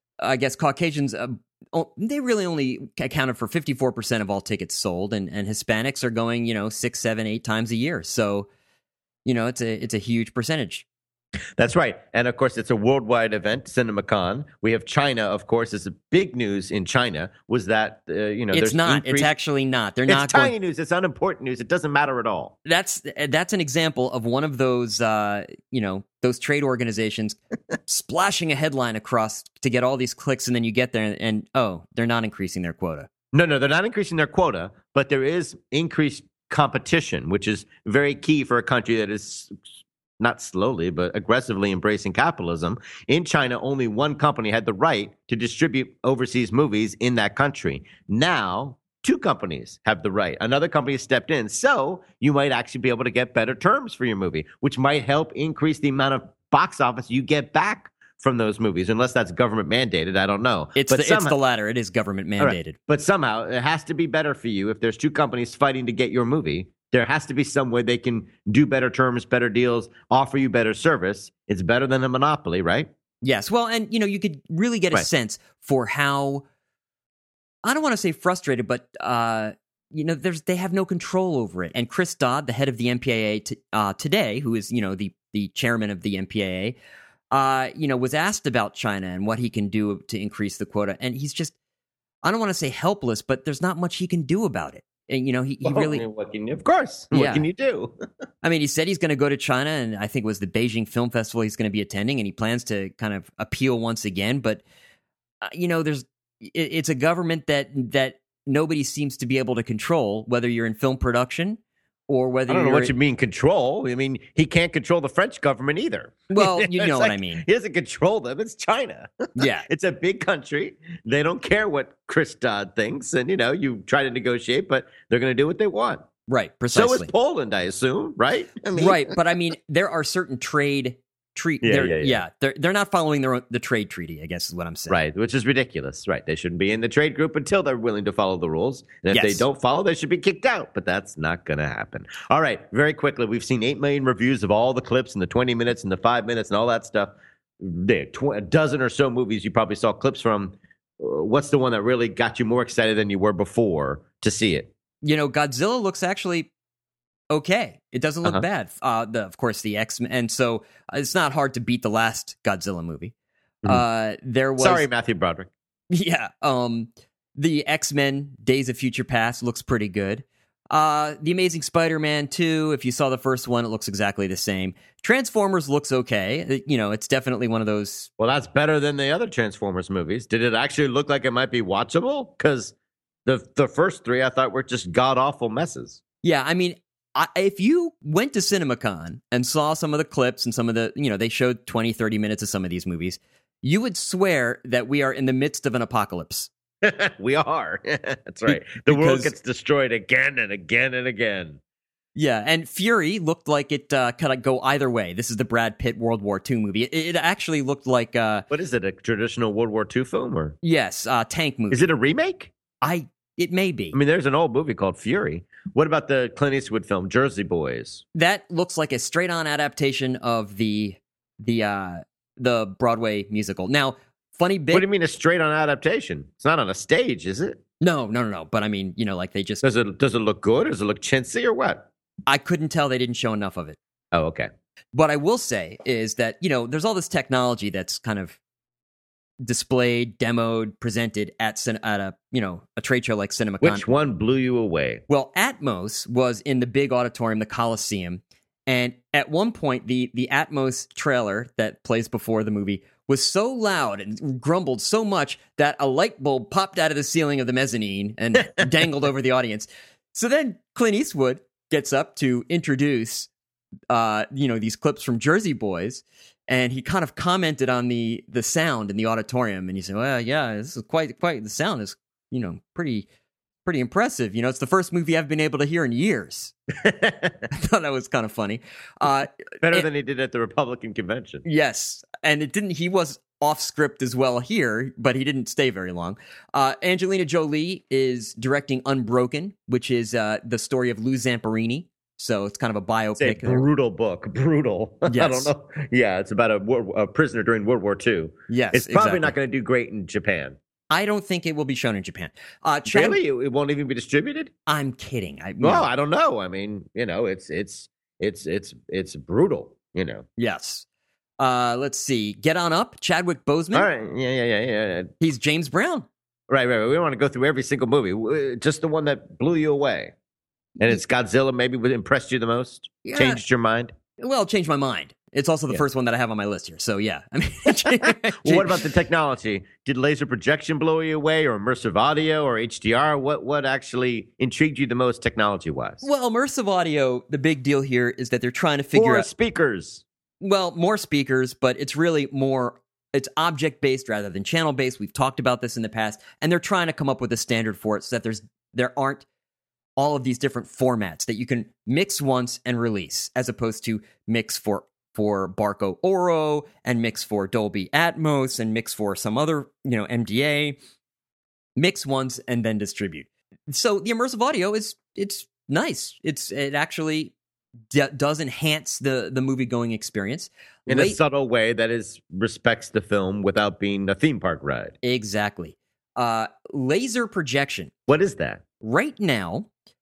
I guess Caucasians, uh, they really only accounted for fifty-four percent of all tickets sold, and, and Hispanics are going, you know, six, seven, eight times a year. So, you know, it's a it's a huge percentage. That's right. And of course, it's a worldwide event, CinemaCon. We have China, of course, is a big news in China was that, uh, you know, it's there's not. increased... It's actually not. They're it's not. tiny going... news. It's unimportant news. It doesn't matter at all. That's that's an example of one of those, uh, you know, those trade organizations splashing a headline across to get all these clicks, and then you get there and, and oh, they're not increasing their quota. No, no, they're not increasing their quota, but there is increased competition, which is very key for a country that is not slowly, but aggressively embracing capitalism. In China, only one company had the right to distribute overseas movies in that country. Now, two companies have the right. Another company has stepped in. So you might actually be able to get better terms for your movie, which might help increase the amount of box office you get back from those movies, unless that's government mandated. I don't know. It's, but the, somehow, it's the latter. It is government mandated. Right. But somehow it has to be better for you if there's two companies fighting to get your movie. There has to be some way they can do better terms, better deals, offer you better service. It's better than a monopoly, right? Yes. Well, and, you know, you could really get a right. sense for how, I don't want to say frustrated, but, uh, you know, there's they have no control over it. And Chris Dodd, the head of the M P A A t- uh, today, who is, you know, the, the chairman of the M P A A, uh, you know, was asked about China and what he can do to increase the quota. And he's just, I don't want to say helpless, but there's not much he can do about it. And, you know, he, he well, really... What can you, of course. Yeah. What can you do? I mean, he said he's going to go to China, and I think it was the Beijing Film Festival he's going to be attending, and he plans to kind of appeal once again. But, uh, you know, there's it, it's a government that that nobody seems to be able to control, whether you're in film production or whether I don't know you're... what you mean control. I mean, he can't control the French government either. Well, you know like, what I mean. He doesn't control them. It's China. Yeah. It's a big country. They don't care what Chris Dodd thinks. And, you know, you try to negotiate, but they're going to do what they want. Right, precisely. So is Poland, I assume, right? I mean... Right, but I mean, there are certain trade... Treat, yeah, they're, yeah, yeah. yeah, they're they're not following their own, the trade treaty, I guess is what I'm saying. Right, which is ridiculous. Right, they shouldn't be in the trade group until they're willing to follow the rules. And if Yes. they don't follow, they should be kicked out. But that's not going to happen. All right, very quickly, we've seen eight million reviews of all the clips and the twenty minutes and the five minutes and all that stuff. There, tw- a dozen or so movies you probably saw clips from. Uh, What's the one that really got you more excited than you were before to see it? You know, Godzilla looks actually okay. It doesn't look Uh-huh. bad. Uh, the, of course, the X-Men, and so uh, it's not hard to beat the last Godzilla movie. Mhm. Uh, there was, Sorry, Matthew Broderick. yeah. Um, the X-Men: Days of Future Past looks pretty good. Uh, the Amazing Spider-Man two. If you saw the first one, it looks exactly the same. Transformers looks okay. It- you know, it's definitely one of those. Well, that's better than the other Transformers movies. Did it actually look like it might be watchable? Because the the first three I thought were just god awful messes. Yeah, I mean, I, if you went to CinemaCon and saw some of the clips and some of the, you know, they showed twenty, thirty minutes of some of these movies, you would swear that we are in the midst of an apocalypse. We are. That's right. The Because- world gets destroyed again and again and again. Yeah, and Fury looked like it uh, could go either way. This is the Brad Pitt World War Two movie. It, it actually looked like, uh, What is it, a traditional World War Two film? Or yes, uh, tank movie. is it a remake? I It may be. I mean, there's an old movie called Fury. What about the Clint Eastwood film, Jersey Boys? That looks like a straight-on adaptation of the the uh, the Broadway musical. Now, funny bit. What do you mean a straight-on adaptation? It's not on a stage, is it? No, no, no, no. But I mean, you know, like they just. Does it does it look good? Does it look chintzy or what? I couldn't tell they didn't show enough of it. Oh, okay. What I will say is that, you know, there's all this technology that's kind of displayed, demoed, presented at cin- at a, you know, a trade show like CinemaCon. Which one blew you away? Well, Atmos was in the big auditorium, the Coliseum, and at one point the the Atmos trailer that plays before the movie was so loud and grumbled so much that a light bulb popped out of the ceiling of the mezzanine and dangled over the audience. So then Clint Eastwood gets up to introduce, uh, you know, these clips from Jersey Boys, and he kind of commented on the the sound in the auditorium, and he said, "Well, yeah, this is quite quite the sound is, you know, pretty pretty impressive. You know, it's the first movie I've been able to hear in years." I thought that was kind of funny. Uh, Better it- than he did at the Republican convention. Yes, and it didn't. He was off script as well here, but he didn't stay very long. Uh, Angelina Jolie is directing Unbroken, which is uh, the story of Lou Zamperini. So it's kind of a It's a biopic. there. brutal book. Brutal. I Yes. don't know. Yeah, it's about a, war, a prisoner during World War Two. Yes, It's probably exactly. not going to do great in Japan. I don't think it will be shown in Japan. Uh, Chad- Really? It, it won't even be distributed? I'm kidding. I, Well, no. I don't know. I mean, you know, it's it's it's it's it's brutal. You know. Yes. Uh, let's see. Get on up. Chadwick Boseman. All right. Yeah, yeah, yeah, yeah. He's James Brown. Right, right. right. We don't want to go through every single movie. W- Just the one that blew you away. And it's Godzilla. Maybe what impressed you the most. Yeah. Changed your mind. Well, it changed my mind. It's also the Yeah. first one that I have on my list here. So yeah. I mean, Well, what about the technology? Did laser projection blow you away, or immersive audio, or H D R? What what actually intrigued you the most, technology wise? Well, immersive audio, the big deal here is that they're trying to figure Four out, speakers. well, more speakers, but it's really more, it's object based rather than channel based. We've talked about this in the past, and they're trying to come up with a standard for it so that there's there aren't all of these different formats that you can mix once and release, as opposed to mix for for Barco Oro and mix for Dolby Atmos and mix for some other, you know, M D A. Mix once and then distribute. So the immersive audio is it's nice. It's it actually d- does enhance the the movie going experience In a Late- subtle way that is respects the film without being a theme park ride. Exactly. Uh, laser projection. What is that? Right now,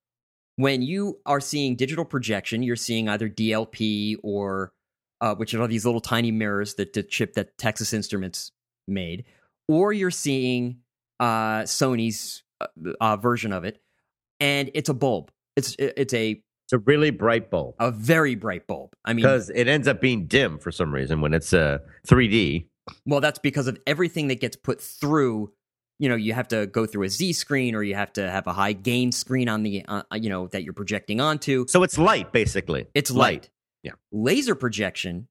when you are seeing digital projection, you're seeing either D L P or uh, which are these little tiny mirrors that the chip that Texas Instruments made, or you're seeing uh, Sony's uh, uh, version of it, and it's a bulb. It's it's a It's a really bright bulb a very bright bulb. I mean, because it ends up being dim for some reason when it's uh, three D. well, that's because of everything that gets put through. You know, you have to go through a Z screen, or you have to have a high gain screen on the, uh, you know, that you're projecting onto. So it's light, basically. It's light. Yeah. Laser projection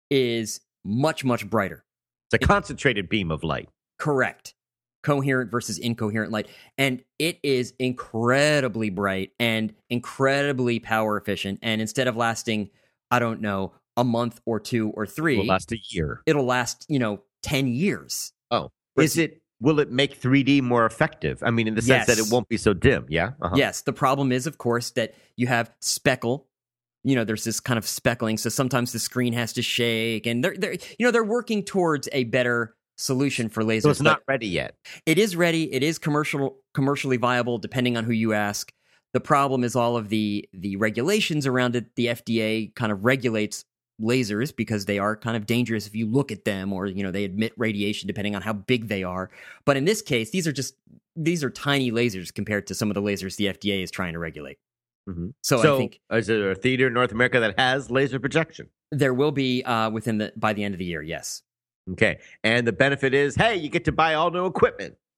is much, much brighter. It's a concentrated beam of light. Correct. Coherent versus incoherent light. And it is incredibly bright and incredibly power efficient. And instead of lasting, I don't know, a month or two or three, It will last a year. it'll last, you know, ten years. Oh, is it? Will it make three D more effective? I mean, in the sense that Yes. it won't be so dim. Yeah. Uh-huh. Yes. The problem is, of course, that you have speckle. You know, there's this kind of speckling, so sometimes the screen has to shake, and they're, they're you know, they're working towards a better solution for lasers. So it's but not ready yet. It is ready. It is commercial, commercially viable, depending on who you ask. The problem is all of the the regulations around it. The F D A kind of regulates lasers because they are kind of dangerous if you look at them, or you know, they emit radiation depending on how big they are. But in this case, these are just these are tiny lasers compared to some of the lasers the F D A is trying to regulate. Mhm. So, So, I think is there a theater in North America that has laser projection? there will be uh, within the by the end of the year. Yes. Okay. And the benefit is, hey, you get to buy all new equipment.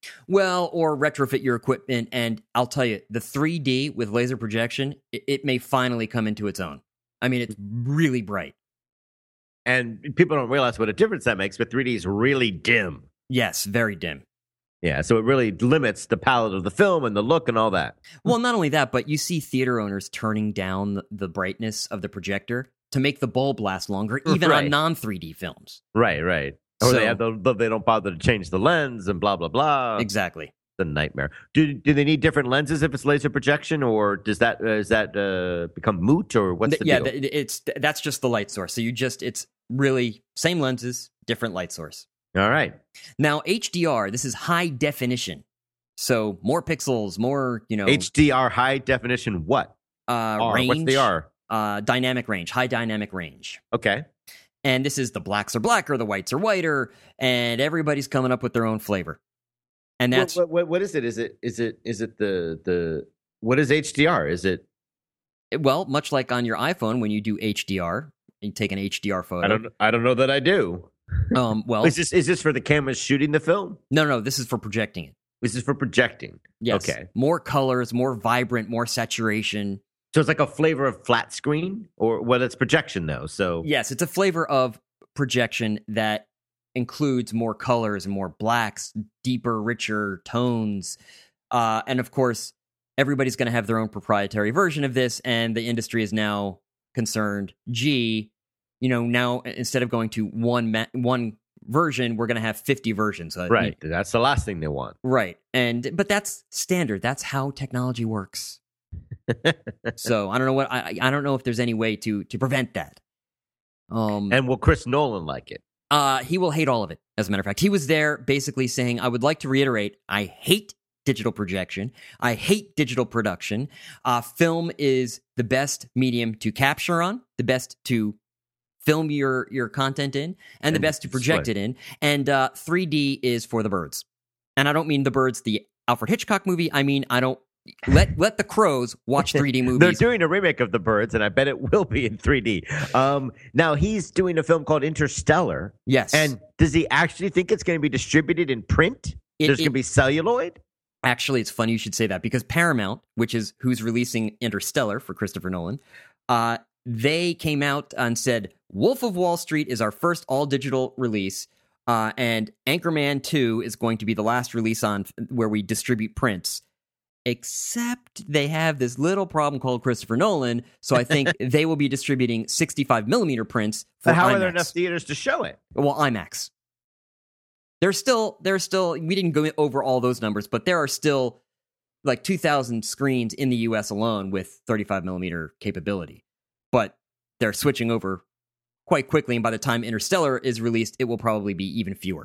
Well, or retrofit your equipment. And I'll tell you, the three D with laser projection, it, it may finally come into its own. I mean, it's really bright. And people don't realize what a difference that makes, but three D is really dim. Yes, very dim. Yeah, so it really limits the palette of the film and the look and all that. Well, not only that, but you see theater owners turning down the, the brightness of the projector to make the bulb last longer, even Right. on non three D films. Right, right. Or So- they have the, they don't bother to change the lens and blah blah blah. Exactly. It's a nightmare. Do do they need different lenses if it's laser projection, or does that uh, does that uh, become moot, or what's the yeah, deal? th- it's that's just the light source. So you just it's really same lenses, different light source. All right. Now H D R, this is high definition. So more pixels, more, you know, H D R, high definition. What? uh, R. range. What's the R? Uh, dynamic range, high dynamic range. Okay. And this is the blacks are blacker, the whites are whiter, and everybody's coming up with their own flavor. And that's what, what, what is it? Is it is it is it the the what is H D R? Is it? well, much like on your iPhone when you do H D R, you take an H D R photo. I don't I don't know that I do. Um, well, Is this is this for the cameras shooting the film? no, no, this is for projecting it. This is for projecting. Yes. Okay. More colors, more vibrant, more saturation. So it's like a flavor of flat screen, or well, it's projection though. So Yes, it's a flavor of projection that includes more colors and more blacks, deeper, richer tones. Uh, and of course, everybody's going to have their own proprietary version of this. And the industry is now concerned, gee, you know, now instead of going to one ma- one version, we're going to have fifty versions. Uh, right, that's the last thing they want. Right. And but that's standard. That's how technology works. So I don't know what I I don't know if there's any way to to prevent that. Um And will Chris Nolan like it? uh he will hate all of it, as a matter of fact. He was there basically saying, I would like to reiterate, I hate digital projection. I hate digital production. Uh film is the best medium to capture on, the best to film your your content in, and the And best to project right. it in. And uh three D is for the birds. And I don't mean the birds, the Alfred Hitchcock movie. I mean, I don't let let the crows watch three D They're movies. doing a remake of The Birds, and I bet it will be in three D. Um, now he's doing a film called Interstellar. Yes. And does he actually think it's going to be distributed in print? It- There's it- going to be celluloid? Actually, it's funny you should say that, because Paramount, which is who's releasing Interstellar for Christopher Nolan, uh, they came out and said, Wolf of Wall Street is our first all-digital release, uh, and Anchorman two is going to be the last release on where we distribute prints. Except they have this little problem called Christopher Nolan, so I think they will be distributing sixty-five millimeter prints for But how IMAX. are there enough theaters to show it? Well, IMAX. There's still, there's still, we didn't go over all those numbers, but there are still like two thousand screens in the U S alone with thirty-five millimeter capability. But they're switching over quite quickly, and by the time Interstellar is released, it will probably be even fewer.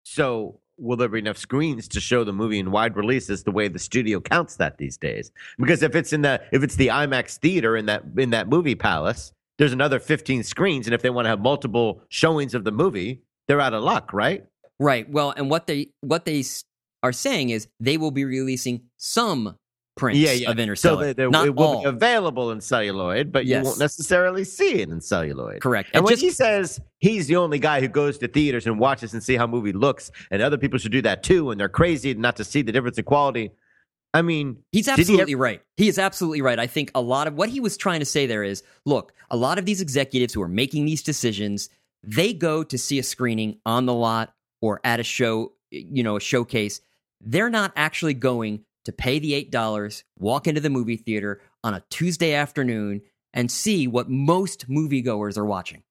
So will there be enough screens to show the movie in wide release as the way the studio counts that these days? Because if it's in the if it's the IMAX theater in that in that movie palace, there's another fifteen screens, and if they want to have multiple showings of the movie, they're out of luck, right? Right. Well, and what they what they s- are saying is they will be releasing some prints Yeah, yeah. of So Interstellar, they, they, not it will all. be available in celluloid, but Yes. you won't necessarily see it in celluloid. Correct. And And when just- he says he's the only guy who goes to theaters and watches and see how a movie looks, and other people should do that too, and they're crazy not to see the difference in quality. I mean, He's did he absolutely ever- right. He is absolutely right. I think a lot of what he was trying to say there is, look, a lot of these executives who are making these decisions, they go to see a screening on the lot or at a show, you know, a showcase. They're not actually going to pay the eight dollars, walk into the movie theater on a Tuesday afternoon and see what most moviegoers are watching.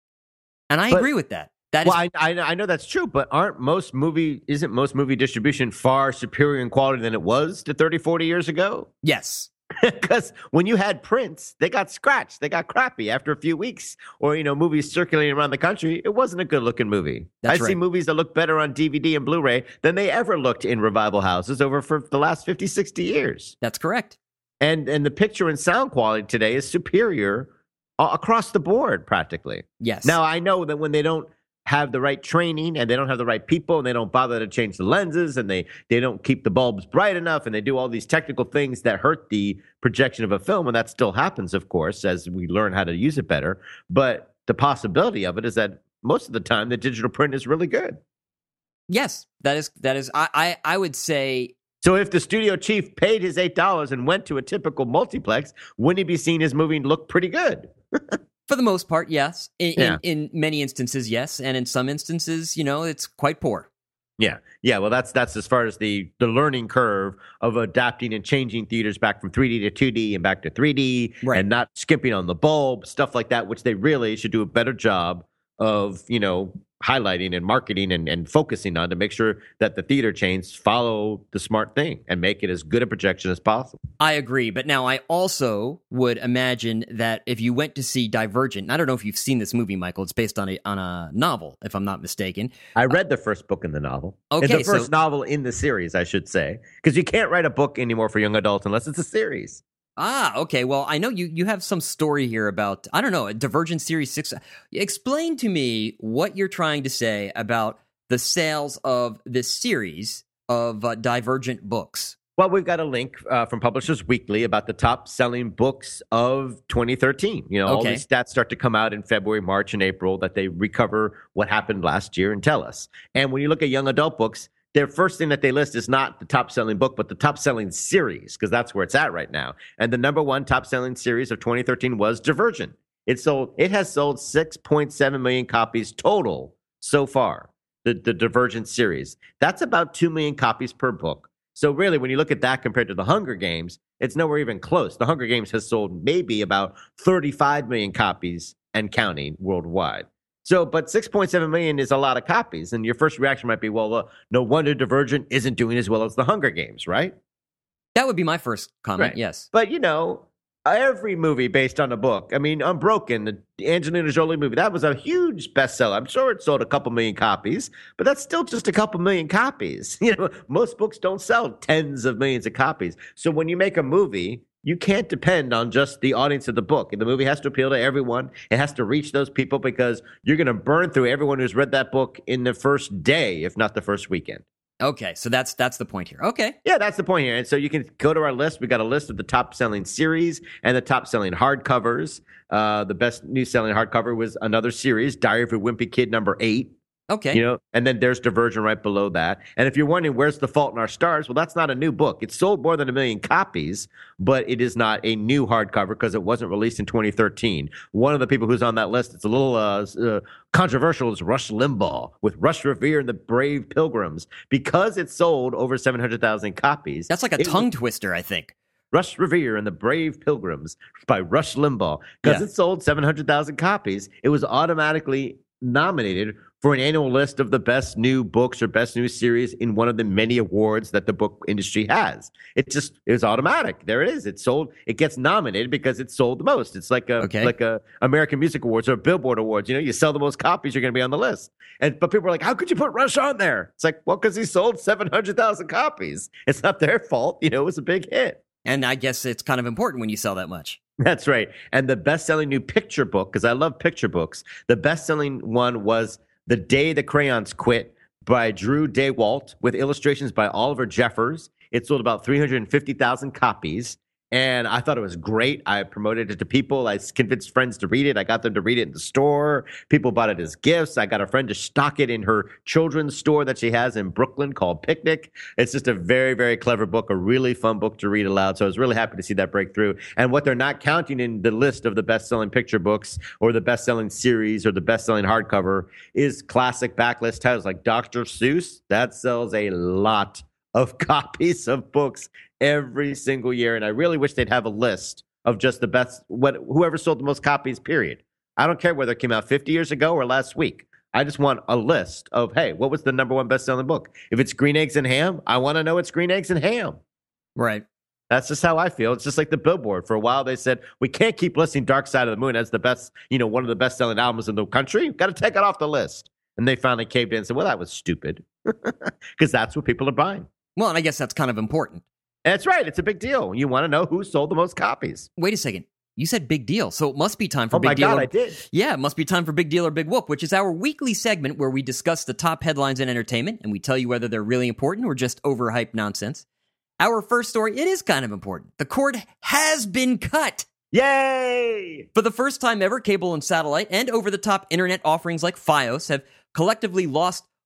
And I But- agree with that. That well, is I, I I know that's true, but aren't most movie isn't most movie distribution far superior in quality than it was to thirty, forty years ago? yes. Because when you had prints, they got scratched, they got crappy after a few weeks, or you know, movies circulating around the country. It wasn't a good looking movie. That's I see right. movies that look better on D V D and Blu-ray than they ever looked in revival houses over for the last fifty, sixty years. That's correct. And and the picture and sound quality today is superior a- across the board, practically. Yes. Now I know that when they don't have the right training and they don't have the right people and they don't bother to change the lenses and they they don't keep the bulbs bright enough and they do all these technical things that hurt the projection of a film, and that still happens, of course, as we learn how to use it better. But the possibility of it is that most of the time the digital print is really good. Yes, that is that is. I I, I would say. So if the studio chief paid his eight dollars and went to a typical multiplex, wouldn't he be seeing his movie look pretty good? For the most part, yes. In, Yeah. in in many instances, yes, and in some instances, you know, it's quite poor. Yeah, yeah. Well, that's that's as far as the the learning curve of adapting and changing theaters back from three D to two D and back to three D, Right. and not skimping on the bulb, stuff like that, which they really should do a better job of, you know, highlighting and marketing and, and focusing on to make sure that the theater chains follow the smart thing and make it as good a projection as possible. I agree, but now I also would imagine that if you went to see Divergent, and I don't know if you've seen this movie, Michael. It's based on a on a novel, if I'm not mistaken. I read the first book in the novel. Okay, it's the first so- novel in the series, I should say, because you can't write a book anymore for young adults unless it's a series. Ah, okay. Well, I know you you have some story here about, I don't know, a Divergent Series six. Explain to me what you're trying to say about the sales of this series of uh, Divergent books. Well, we've got a link uh, from Publishers Weekly about the top selling books of twenty thirteen. You know, all Okay. these stats start to come out in February, March, and April that they recover what happened last year and tell us. And when you look at young adult books, their first thing that they list is not the top selling book, but the top selling series, because that's where it's at right now. And the number one top selling series of twenty thirteen was Divergent. It sold. It has sold six point seven million copies total so far. The the Divergent series. That's about two million copies per book. So really, when you look at that compared to the Hunger Games, it's nowhere even close. The Hunger Games has sold maybe about thirty-five million copies and counting worldwide. So, but six point seven million is a lot of copies. And your first reaction might be, well, uh, no wonder Divergent isn't doing as well as the Hunger Games, right? That would be my first comment, Right. yes. But, you know, every movie based on a book. I mean, Unbroken, the Angelina Jolie movie, that was a huge bestseller. I'm sure it sold a couple million copies, but that's still just a couple million copies. You know, most books don't sell tens of millions of copies. So when you make a movie, you can't depend on just the audience of the book. And the movie has to appeal to everyone. It has to reach those people because you're going to burn through everyone who's read that book in the first day, if not the first weekend. Okay, so that's that's the point here. Okay. Yeah, that's the point here. And so you can go to our list. We got a list of the top selling series and the top selling hardcovers. Uh, the best new selling hardcover was another series, Diary of a Wimpy Kid, number eight. Okay. You know, and then there's Divergent right below that. And if you're wondering where's The Fault in Our Stars, well, that's not a new book. It sold more than a million copies, but it is not a new hardcover because it wasn't released in twenty thirteen. One of the people who's on that list, it's a little uh, uh, controversial, is Rush Limbaugh with Rush Revere and the Brave Pilgrims. Because it sold over seven hundred thousand copies. That's like a it- tongue twister, I think. Rush Revere and the Brave Pilgrims by Rush Limbaugh. Because Yeah. it sold seven hundred thousand copies, it was automatically nominated for an annual list of the best new books or best new series in one of the many awards that the book industry has. It just it was automatic. There it is. It sold. It gets nominated because it sold the most. It's like a Okay. like a American Music Awards or Billboard Awards. You know, you sell the most copies, you're going to be on the list. And but people are like, how could you put Rush on there? It's like, well, because he sold seven hundred thousand copies. It's not their fault. You know, it was a big hit. And I guess it's kind of important when you sell that much. That's right. And the best-selling new picture book, because I love picture books, the best-selling one was The Day the Crayons Quit by Drew DeWalt with illustrations by Oliver Jeffers. It sold about three hundred fifty thousand copies. And I thought it was great. I promoted it to people. I convinced friends to read it. I got them to read it in the store. People bought it as gifts. I got a friend to stock it in her children's store that she has in Brooklyn called Picnic. It's just a very, very clever book, a really fun book to read aloud. So I was really happy to see that breakthrough. And what they're not counting in the list of the best-selling picture books or the best-selling series or the best-selling hardcover is classic backlist titles like Doctor Seuss. That sells a lot of copies of books every single year. And I really wish they'd have a list of just the best, what whoever sold the most copies, period. I don't care whether it came out fifty years ago or last week. I just want a list of, hey, what was the number one best-selling book? If it's Green Eggs and Ham, I want to know it's Green Eggs and Ham. Right. That's just how I feel. It's just like the Billboard. For a while, they said, we can't keep listing Dark Side of the Moon as the best, you know, one of the best-selling albums in the country. We've got to take it off the list. And they finally caved in and said, well, that was stupid. Because that's what people are buying. Well, and I guess that's kind of important. That's right. It's a big deal. You want to know who sold the most copies. Wait a second. You said big deal, so it must be time for Oh, big my deal. God, or- I did. Yeah, it must be time for Big Deal or Big Whoop, which is our weekly segment where we discuss the top headlines in entertainment and we tell you whether they're really important or just overhyped nonsense. Our first story, it is kind of important. The cord has been cut. Yay! For the first time ever, cable and satellite and over-the-top internet offerings like Fios have collectively lost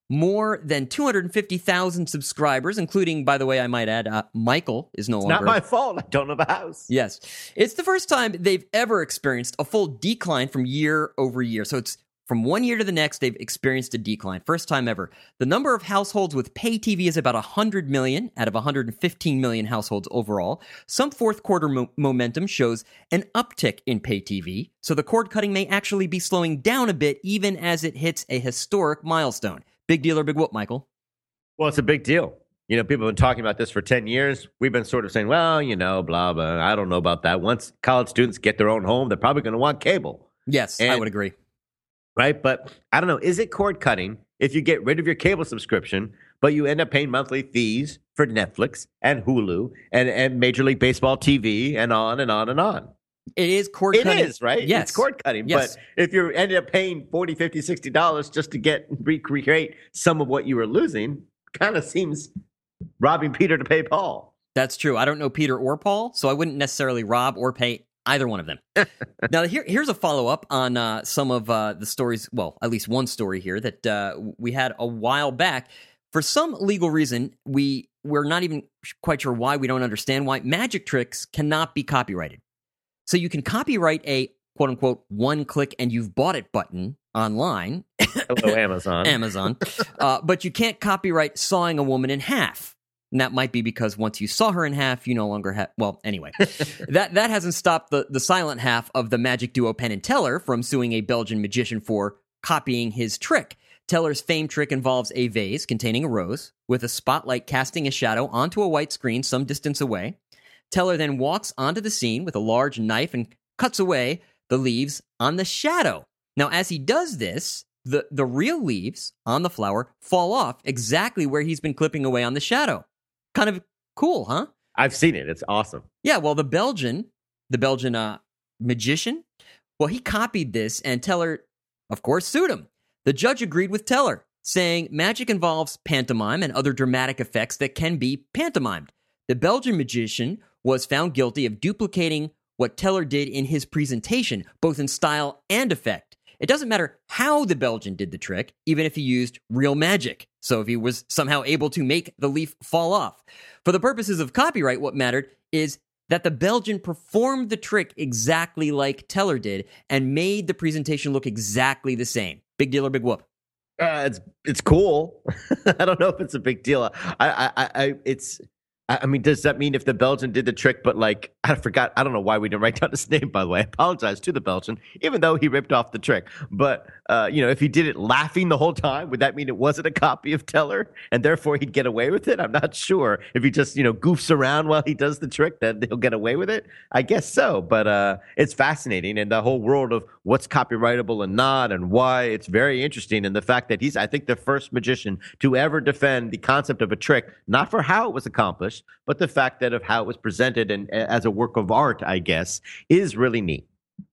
more than two hundred fifty thousand subscribers, including, by the way, I might add, uh, Michael is no It's longer. not my fault. I don't know the house. Yes. It's the first time they've ever experienced a full decline from year over year. So it's from one year to the next, they've experienced a decline. First time ever. The number of households with pay T V is about one hundred million out of one hundred fifteen million households overall. Some fourth quarter mo- momentum shows an uptick in pay T V, so the cord cutting may actually be slowing down a bit even as it hits a historic milestone. Big deal or big whoop, Michael? Well, it's a big deal. You know, people have been talking about this for ten years. We've been sort of saying, well, you know, blah, blah. I don't know about that. Once college students get their own home, they're probably going to want cable. Yes, and, I would agree. Right? But I don't know. Is it cord cutting if you get rid of your cable subscription, but you end up paying monthly fees for Netflix and Hulu and, and Major League Baseball T V and on and on and on? It is cord it cutting. It is, right? Yes. It's cord cutting. Yes. But if you're ended up paying forty, fifty, sixty dollars just to get recreate some of what you were losing, kind of seems robbing Peter to pay Paul. That's true. I don't know Peter or Paul, so I wouldn't necessarily rob or pay either one of them. Now, here, here's a follow-up on uh, some of uh, the stories, well, at least one story here that uh, we had a while back. For some legal reason, we, we're not even quite sure why, we don't understand why, magic tricks cannot be copyrighted. So you can copyright a quote-unquote one-click and you've bought it button online. Hello, Amazon. Amazon. Uh, but you can't copyright sawing a woman in half. And that might be because once you saw her in half, you no longer have... Well, anyway. that that hasn't stopped the, the silent half of the magic duo Penn and Teller from suing a Belgian magician for copying his trick. Teller's famed trick involves a vase containing a rose with a spotlight casting a shadow onto a white screen some distance away. Teller then walks onto the scene with a large knife and cuts away the leaves on the shadow. Now, as he does this, the, the real leaves on the flower fall off exactly where he's been clipping away on the shadow. Kind of cool, huh? I've seen it. It's awesome. Yeah, well, the Belgian, the Belgian uh, magician, well, he copied this, and Teller, of course, sued him. The judge agreed with Teller, saying magic involves pantomime and other dramatic effects that can be pantomimed. The Belgian magician was found guilty of duplicating what Teller did in his presentation, both in style and effect. It doesn't matter how the Belgian did the trick, even if he used real magic. So if he was somehow able to make the leaf fall off. For the purposes of copyright, what mattered is that the Belgian performed the trick exactly like Teller did and made the presentation look exactly the same. Big deal or big whoop? Uh, it's it's cool. I don't know if it's a big deal. I I, I it's. I mean, does that mean if the Belgian did the trick, but like, I forgot, I don't know why we didn't write down his name, by the way. I apologize to the Belgian, even though he ripped off the trick. But, uh, you know, if he did it laughing the whole time, would that mean it wasn't a copy of Teller and therefore he'd get away with it? I'm not sure. If he just, you know, goofs around while he does the trick, then he'll get away with it? I guess so. But uh, it's fascinating. And the whole world of what's copyrightable and not and why, it's very interesting. And the fact that he's, I think, the first magician to ever defend the concept of a trick, not for how it was accomplished, but the fact that of how it was presented and as a work of art, I guess, is really neat.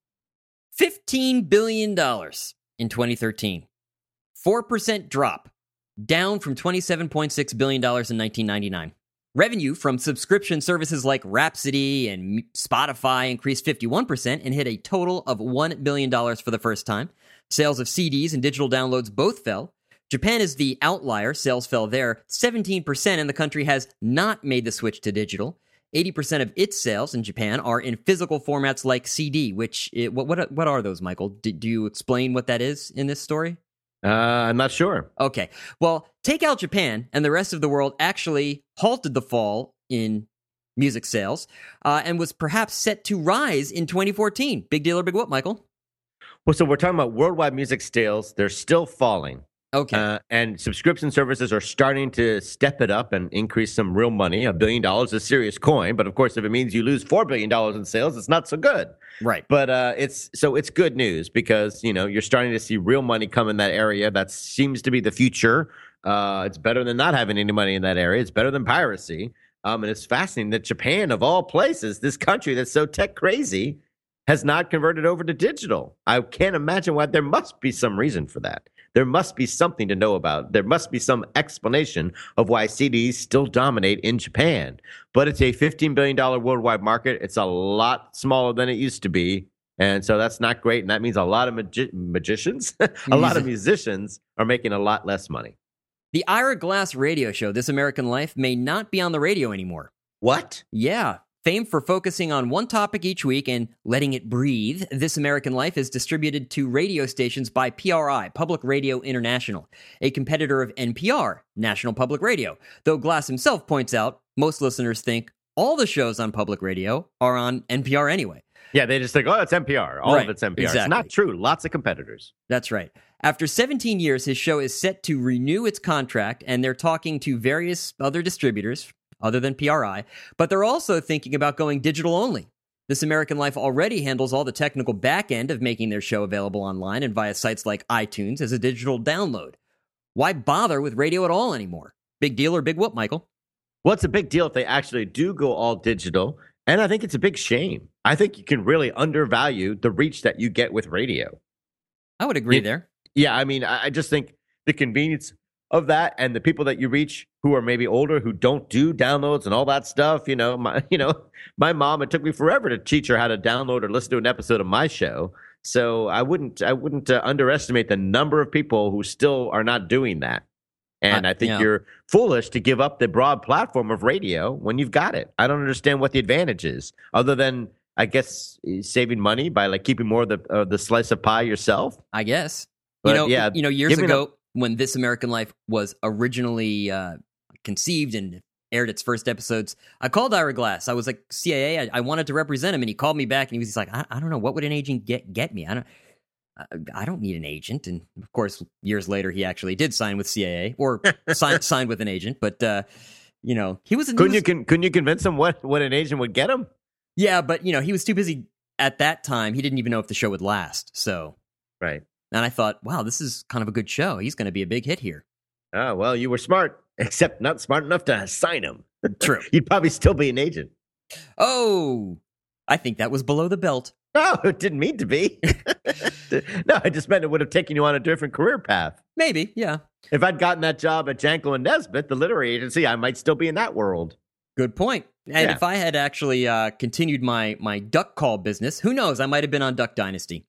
fifteen billion dollars in twenty thirteen. four percent drop, down from twenty-seven point six billion dollars in nineteen ninety-nine. Revenue from subscription services like Rhapsody and Spotify increased fifty-one percent and hit a total of one billion dollars for the first time. Sales of C Ds and digital downloads both fell. Japan is the outlier. Sales fell there seventeen percent, and the country has not made the switch to digital. eighty percent of its sales in Japan are in physical formats like C D, which, it, what, what what are those, Michael? Do, do you explain what that is in this story? Uh, I'm not sure. Okay. Well, take out Japan, and the rest of the world actually halted the fall in music sales uh, and was perhaps set to rise in twenty fourteen. Big deal or big what, Michael? Well, so we're talking about worldwide music sales. They're still falling. Okay. Uh, and subscription services are starting to step it up and increase some real money. A billion dollars is serious coin. But of course, if it means you lose four billion dollars in sales, it's not so good. Right. But uh, it's so it's good news because, you know, you're starting to see real money come in that area. That seems to be the future. Uh, it's better than not having any money in that area. It's better than piracy. Um, and it's fascinating that Japan, of all places, this country that's so tech crazy, has not converted over to digital. I can't imagine why. There must be some reason for that. There must be something to know about. There must be some explanation of why C Ds still dominate in Japan. But it's a fifteen billion dollars worldwide market. It's a lot smaller than it used to be. And so that's not great. And that means a lot of magi- magicians, a lot of musicians are making a lot less money. The Ira Glass radio show, This American Life, may not be on the radio anymore. What? Yeah. Famed for focusing on one topic each week and letting it breathe, This American Life is distributed to radio stations by P R I, Public Radio International, a competitor of N P R, National Public Radio. Though Glass himself points out, most listeners think all the shows on public radio are on N P R anyway. Yeah, they just think, oh, it's N P R. All right, of it's N P R. exactly. It's not true. Lots of competitors. That's right. After seventeen years, his show is set to renew its contract, and they're talking to various other distributors other than P R I, but they're also thinking about going digital only. This American Life already handles all the technical back end of making their show available online and via sites like iTunes as a digital download. Why bother with radio at all anymore? Big deal or big whoop, Michael? Well, it's a big deal if they actually do go all digital, and I think it's a big shame. I think you can really undervalue the reach that you get with radio. I would agree It- there. Yeah, I mean, I I just think the convenience of that and the people that you reach who are maybe older, who don't do downloads and all that stuff, you know, my, you know, my mom, it took me forever to teach her how to download or listen to an episode of my show. So I wouldn't, I wouldn't uh, underestimate the number of people who still are not doing that. And Uh, I think yeah. you're foolish to give up the broad platform of radio when you've got it. I don't understand what the advantage is, other than, I guess, saving money by like keeping more of the uh, the slice of pie yourself. I guess. But, you know, yeah, you know, years give me ago when This American Life was originally uh, conceived and aired its first episodes, I called Ira Glass. I was like, C I A, I, I wanted to represent him, and he called me back, and he was just like, I, I don't know, what would an agent get get me? I don't, I, I don't need an agent. And of course, years later, he actually did sign with C I A or sign, signed with an agent. But uh, you know, he was. He Couldn't was, you can, couldn't you convince him what what an agent would get him? Yeah, but you know, he was too busy at that time. He didn't even know if the show would last. So. Right. And I thought, wow, this is kind of a good show. He's going to be a big hit here. Oh, well, you were smart, except not smart enough to sign him. True. You'd probably still be an agent. Oh, I think that was below the belt. No, it didn't mean to be. No, I just meant it would have taken you on a different career path. Maybe, yeah. If I'd gotten that job at Jankel and Nesbitt, the literary agency, I might still be in that world. Good point. And Yeah. if I had actually uh, continued my, my duck call business, who knows? I might have been on Duck Dynasty.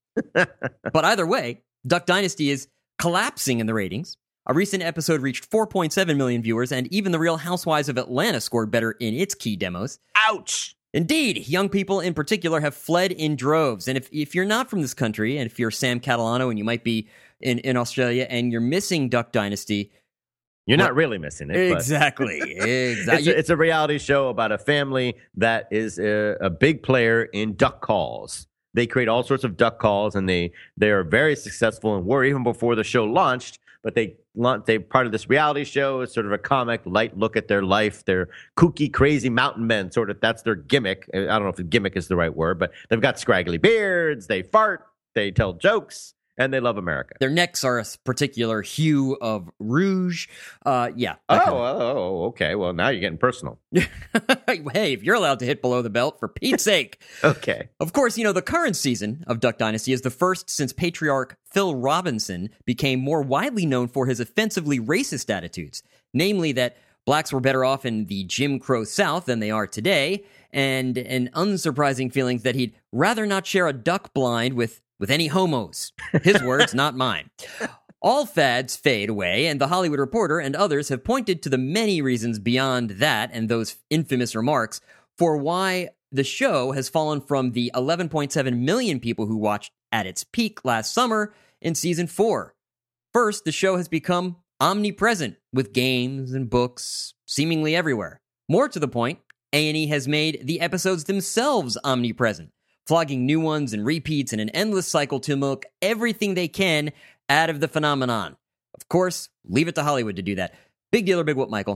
But either way, Duck Dynasty is collapsing in the ratings. A recent episode reached four point seven million viewers, and even The Real Housewives of Atlanta scored better in its key demos. Ouch! Indeed, young people in particular have fled in droves. And if, if you're not from this country, and if you're Sam Catalano and you might be in, in Australia and you're missing Duck Dynasty, You're What- not really missing it. but- exactly, It's exactly. a, it's a reality show about a family that is a, a big player in duck calls. They create all sorts of duck calls, and they they are very successful and were even before the show launched. But they launch they part of this reality show. It's sort of a comic, light look at their life. They're kooky, crazy mountain men. Sort of that's their gimmick. I don't know if gimmick is the right word, but they've got scraggly beards. They fart. They tell jokes. And they love America. Their necks are a particular hue of rouge. Uh, yeah. Oh, that kind oh, oh, okay. Well, now you're getting personal. of- hey, if you're allowed to hit below the belt, for Pete's sake. Okay. Of course, you know, the current season of Duck Dynasty is the first since patriarch Phil Robinson became more widely known for his offensively racist attitudes, namely that blacks were better off in the Jim Crow South than they are today, and an unsurprising feeling that he'd rather not share a duck blind with, with any homos. His words, not mine. All fads fade away, and The Hollywood Reporter and others have pointed to the many reasons beyond that and those infamous remarks for why the show has fallen from the eleven point seven million people who watched at its peak last summer in season four. First, the show has become omnipresent with games and books seemingly everywhere. More to the point, A and E has made the episodes themselves omnipresent, flogging new ones and repeats in an endless cycle to milk everything they can out of the phenomenon. Of course, leave it to Hollywood to do that. Big deal or big whoop, Michael?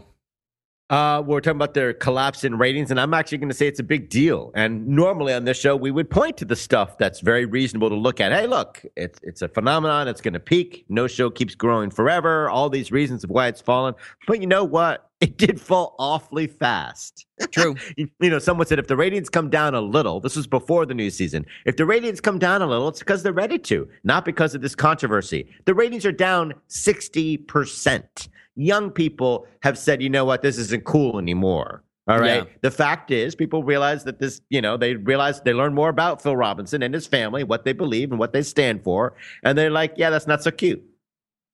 Uh, we're talking about their collapse in ratings, and I'm actually going to say it's a big deal. And normally on this show, we would point to the stuff that's very reasonable to look at. Hey, look, it's it's a phenomenon. It's going to peak. No show keeps growing forever. All these reasons of why it's fallen. But you know what? It did fall awfully fast. True. you, you know, someone said if the ratings come down a little, this was before the new season. If the ratings come down a little, it's because they're ready to, not because of this controversy. The ratings are down sixty percent. Young people have said, you know what, this isn't cool anymore. All right. Yeah. The fact is, people realize that this, you know, they realize they learn more about Phil Robinson and his family, what they believe and what they stand for. And they're like, yeah, that's not so cute.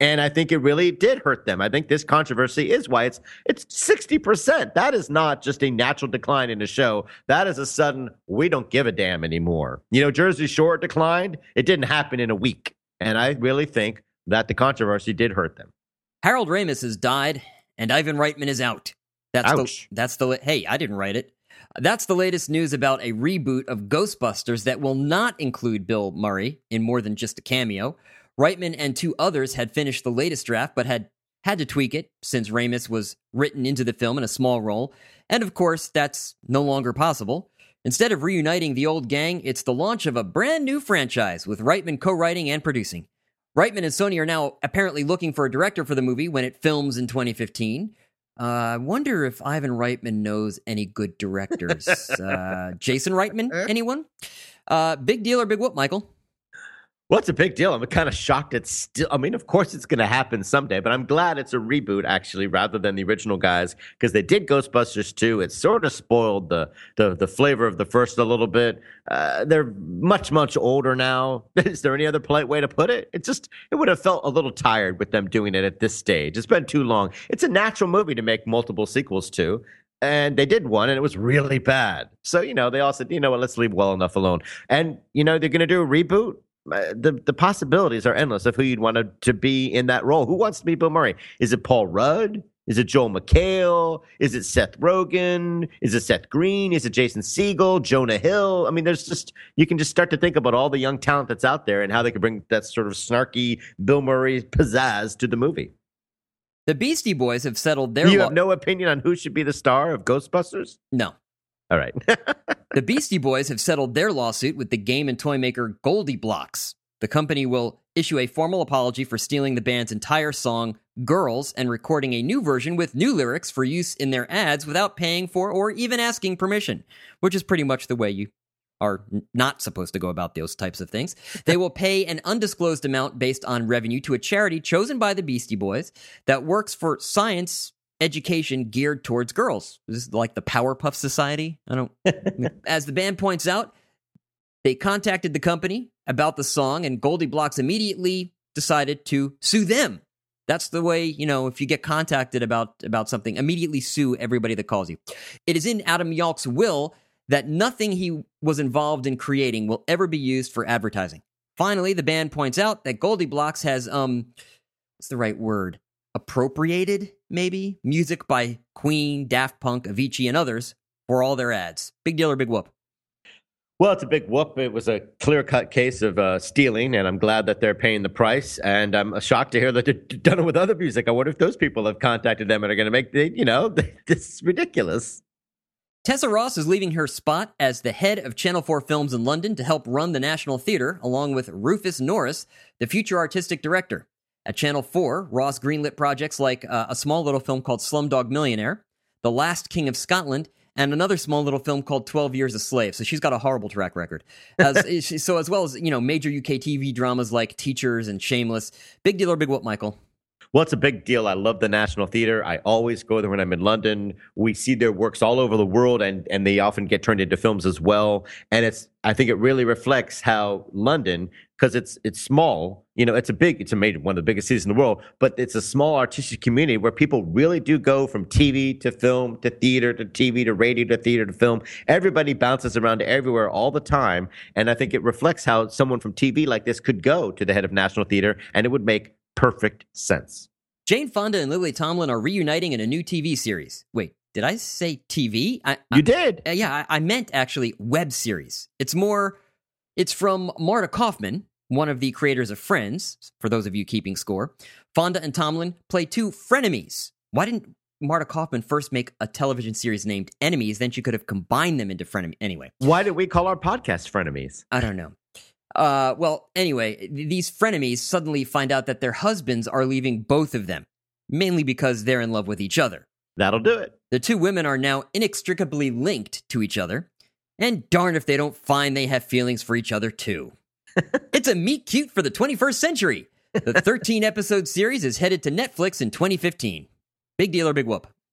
And I think it really did hurt them. I think this controversy is why it's it's sixty percent. That is not just a natural decline in the show. That is a sudden, we don't give a damn anymore. You know, Jersey Shore declined. It didn't happen in a week. And I really think that the controversy did hurt them. Harold Ramis has died, and Ivan Reitman is out. That's Ouch. the that's the hey, I didn't write it. That's the latest news about a reboot of Ghostbusters that will not include Bill Murray in more than just a cameo. Reitman and two others had finished the latest draft, but had had to tweak it since Ramis was written into the film in a small role. And of course, that's no longer possible. Instead of reuniting the old gang, it's the launch of a brand new franchise with Reitman co-writing and producing. Reitman and Sony are now apparently looking for a director for the movie when it films in twenty fifteen. Uh, I wonder if Ivan Reitman knows any good directors. uh, Jason Reitman, anyone? Uh, big deal or big whoop, Michael? Well, it's a big deal. I'm kind of shocked it's still, I mean, of course it's going to happen someday, but I'm glad it's a reboot, actually, rather than the original guys, because they did Ghostbusters two. It sort of spoiled the the, the flavor of the first a little bit. Uh, they're much, much older now. Is there any other polite way to put it? It just, it would have felt a little tired with them doing it at this stage. It's been too long. It's a natural movie to make multiple sequels to. And they did one, and it was really bad. So, you know, they all said, you know what, let's leave well enough alone. And, you know, they're going to do a reboot. The the possibilities are endless of who you'd want to, to be in that role. Who wants to be Bill Murray? Is it Paul Rudd? Is it Joel McHale? Is it Seth Rogen? Is it Seth Green? Is it Jason Segel? Jonah Hill? I mean, there's just, you can just start to think about all the young talent that's out there and how they could bring that sort of snarky Bill Murray pizzazz to the movie. The Beastie Boys have settled their... You lo- have no opinion on who should be the star of Ghostbusters? No. All right. The Beastie Boys have settled their lawsuit with the game and toy maker Goldie Blocks. The company will issue a formal apology for stealing the band's entire song, Girls, and recording a new version with new lyrics for use in their ads without paying for or even asking permission, which is pretty much the way you are not supposed to go about those types of things. They will pay an undisclosed amount based on revenue to a charity chosen by the Beastie Boys that works for science education geared towards girls. This is like the Powerpuff Society. I don't. As the band points out, they contacted the company about the song, and Goldie Blocks immediately decided to sue them. That's the way, you know, if you get contacted about about something, immediately sue everybody that calls you. It is in Adam Yauch's will that nothing he was involved in creating will ever be used for advertising. Finally, the band points out that Goldie Blocks has, um, what's the right word? Appropriated, maybe, music by Queen, Daft Punk, Avicii, and others for all their ads. Big deal or big whoop? Well, it's a big whoop. It was a clear-cut case of uh, stealing, and I'm glad that they're paying the price. And I'm shocked to hear that they've done it with other music. I wonder if those people have contacted them and are going to make, the, you know, this is ridiculous. Tessa Ross is leaving her spot as the head of Channel four Films in London to help run the National Theatre, along with Rufus Norris, the future artistic director. At Channel four, Ross greenlit projects like uh, a small little film called Slumdog Millionaire, The Last King of Scotland, and another small little film called twelve Years a Slave. So she's got a horrible track record. As, so as well as, you know, major U K T V dramas like Teachers and Shameless. Big deal or big whoop, Michael? Well, it's a big deal. I love the National Theatre. I always go there when I'm in London. We see their works all over the world, and, and they often get turned into films as well. And it's, I think it really reflects how London, because it's it's small, you know, it's a big, it's a major, one of the biggest cities in the world, but it's a small artistic community where people really do go from T V to film to theater to T V to radio to theater to film. Everybody bounces around everywhere all the time. And I think it reflects how someone from T V like this could go to the head of National Theatre, and it would make perfect sense. Jane Fonda and Lily Tomlin are reuniting in a new T V series. Wait, did I say T V? I, you I, did. Uh, yeah, I, I meant actually web series. It's more, it's from Marta Kaufman, one of the creators of Friends, for those of you keeping score. Fonda and Tomlin play two frenemies. Why didn't Marta Kaufman first make a television series named Enemies? Then she could have combined them into frenemies. Anyway. Why did we call our podcast Frenemies? I don't know. Uh, well, anyway, th- these frenemies suddenly find out that their husbands are leaving both of them, mainly because they're in love with each other. That'll do it. The two women are now inextricably linked to each other, and darn if they don't find they have feelings for each other, too. It's a meet cute for the twenty-first century. The thirteen-episode series is headed to Netflix in twenty fifteen. Big deal or big whoop?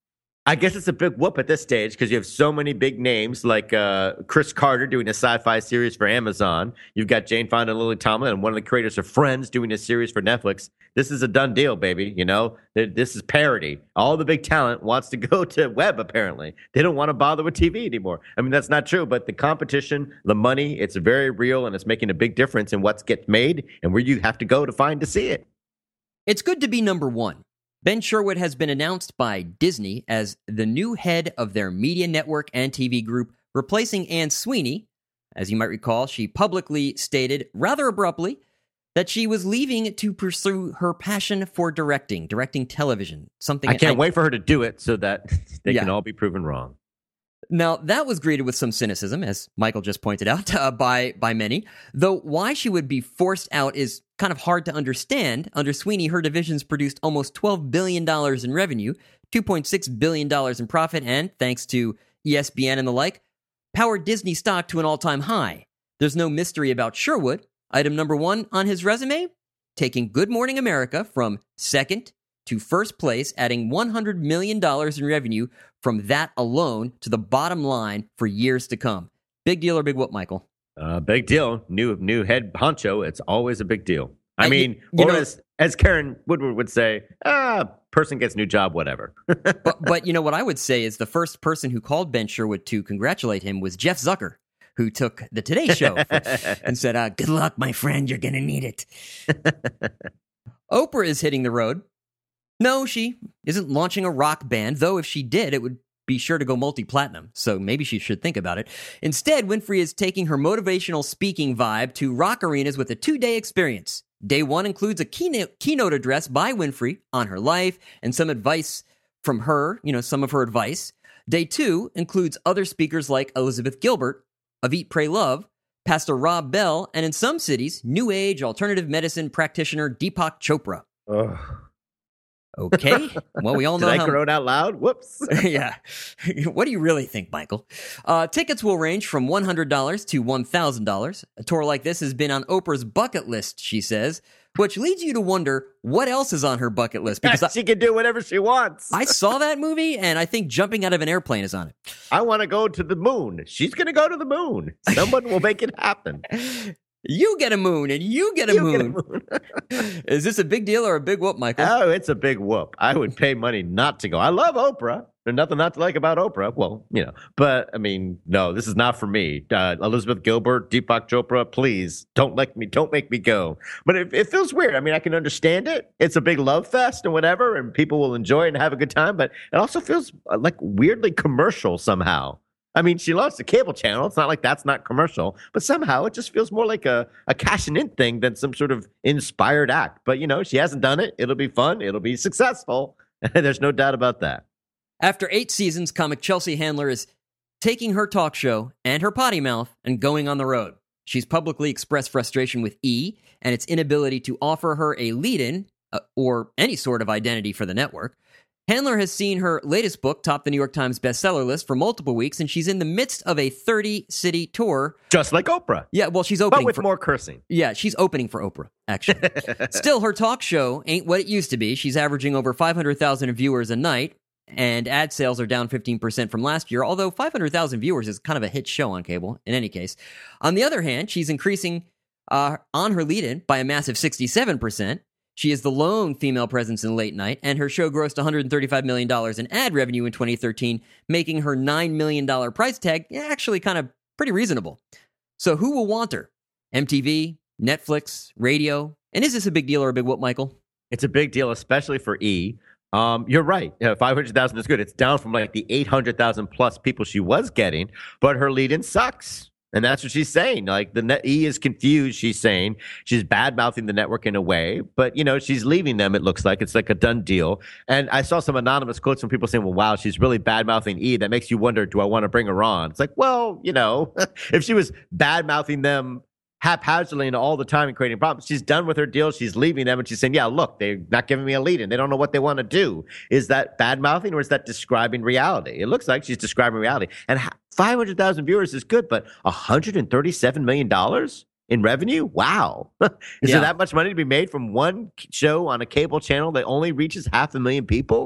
I guess it's a big whoop at this stage because you have so many big names like uh, Chris Carter doing a sci-fi series for Amazon. You've got Jane Fonda and Lily Tomlin, and one of the creators of Friends doing a series for Netflix. This is a done deal, baby. You know, this is parody. All the big talent wants to go to web, apparently. They don't want to bother with T V anymore. I mean, that's not true, but the competition, the money, it's very real, and it's making a big difference in what gets made and where you have to go to find to see it. It's good to be number one. Ben Sherwood has been announced by Disney as the new head of their media network and T V group, replacing Anne Sweeney. As you might recall, she publicly stated, rather abruptly, that she was leaving to pursue her passion for directing, directing television. Something I can't I, wait for her to do it so that they yeah. can all be proven wrong. Now, that was greeted with some cynicism, as Michael just pointed out, uh, by by many. Though why she would be forced out is kind of hard to understand. Under Sweeney, her divisions produced almost twelve billion dollars in revenue, two point six billion dollars in profit, and, thanks to E S P N and the like, powered Disney stock to an all-time high. There's no mystery about Sherwood. Item number one on his resume, taking Good Morning America from second to first place, adding one hundred million dollars in revenue from that alone to the bottom line for years to come. Big deal or big whoop, Michael? Uh, big deal. New new head honcho. It's always a big deal. I and mean, you, you or know, as, as Karen Woodward would say, ah, person gets new job, whatever. but, but you know what I would say is the first person who called Ben Sherwood to congratulate him was Jeff Zucker, who took the Today Show for, and said, uh, good luck, my friend, you're going to need it. Oprah is hitting the road. No, she isn't launching a rock band, though if she did, it would be sure to go multi-platinum, so maybe she should think about it. Instead, Winfrey is taking her motivational speaking vibe to rock arenas with a two-day experience. Day one includes a keynote, keynote address by Winfrey on her life and some advice from her, you know, some of her advice. Day two includes other speakers like Elizabeth Gilbert, of Eat, Pray, Love, Pastor Rob Bell, and in some cities, New Age alternative medicine practitioner Deepak Chopra. Ugh. Okay. Well, we all know Did I how... groan out loud? Whoops. Yeah. What do you really think, Michael? Uh, tickets will range from one hundred dollars to one thousand dollars. A tour like this has been on Oprah's bucket list, she says, which leads you to wonder what else is on her bucket list. Because she I, can do whatever she wants. I saw that movie, and I think jumping out of an airplane is on it. I want to go to the moon. She's going to go to the moon. Someone will make it happen. You get a moon, and you get a You moon. Get a moon. Is this a big deal or a big whoop, Michael? Oh, it's a big whoop. I would pay money not to go. I love Oprah. There's nothing not to like about Oprah. Well, you know, but I mean, no, this is not for me. Uh, Elizabeth Gilbert, Deepak Chopra, please don't like me. Don't make me go. But it, it feels weird. I mean, I can understand it. It's a big love fest and whatever, and people will enjoy it and have a good time. But it also feels uh, like weirdly commercial somehow. I mean, she loves the cable channel. It's not like that's not commercial, but somehow it just feels more like a, a cashing in thing than some sort of inspired act. But, you know, she hasn't done it. It'll be fun. It'll be successful. There's no doubt about that. After eight seasons, comic Chelsea Handler is taking her talk show and her potty mouth and going on the road. She's publicly expressed frustration with E! And its inability to offer her a lead-in uh, or any sort of identity for the network. Handler has seen her latest book top the New York Times bestseller list for multiple weeks, and she's in the midst of a thirty-city tour. Just like Oprah. Yeah, well, she's opening But with for, more cursing. Yeah, she's opening for Oprah, actually. Still, her talk show ain't what it used to be. She's averaging over five hundred thousand viewers a night, and ad sales are down fifteen percent from last year, although five hundred thousand viewers is kind of a hit show on cable, in any case. On the other hand, she's increasing uh, on her lead-in by a massive sixty-seven percent. She is the lone female presence in late night, and her show grossed one hundred thirty-five million dollars in ad revenue in twenty thirteen, making her nine million dollars price tag actually kind of pretty reasonable. So who will want her? M T V, Netflix, radio? And is this a big deal or a big whoop, Michael? It's a big deal, especially for E! Um, you're right. Uh, five hundred thousand is good. It's down from like the eight hundred thousand plus people she was getting, but her lead-in sucks. And that's what she's saying. Like, the net, E! is confused, she's saying. She's bad-mouthing the network in a way. But, you know, she's leaving them, it looks like. It's like a done deal. And I saw some anonymous quotes from people saying, well, wow, she's really bad-mouthing E! That makes you wonder, do I want to bring her on? It's like, well, you know, if she was bad-mouthing them haphazardly and all the time and creating problems, she's done with her deal. She's leaving them. And she's saying, yeah, look, they're not giving me a lead in. They don't know what they want to do. Is that bad-mouthing or is that describing reality? It looks like she's describing reality. And five hundred thousand viewers is good, but one hundred thirty-seven million dollars in revenue? Wow. Is Yeah. there that much money to be made from one show on a cable channel that only reaches half a million people?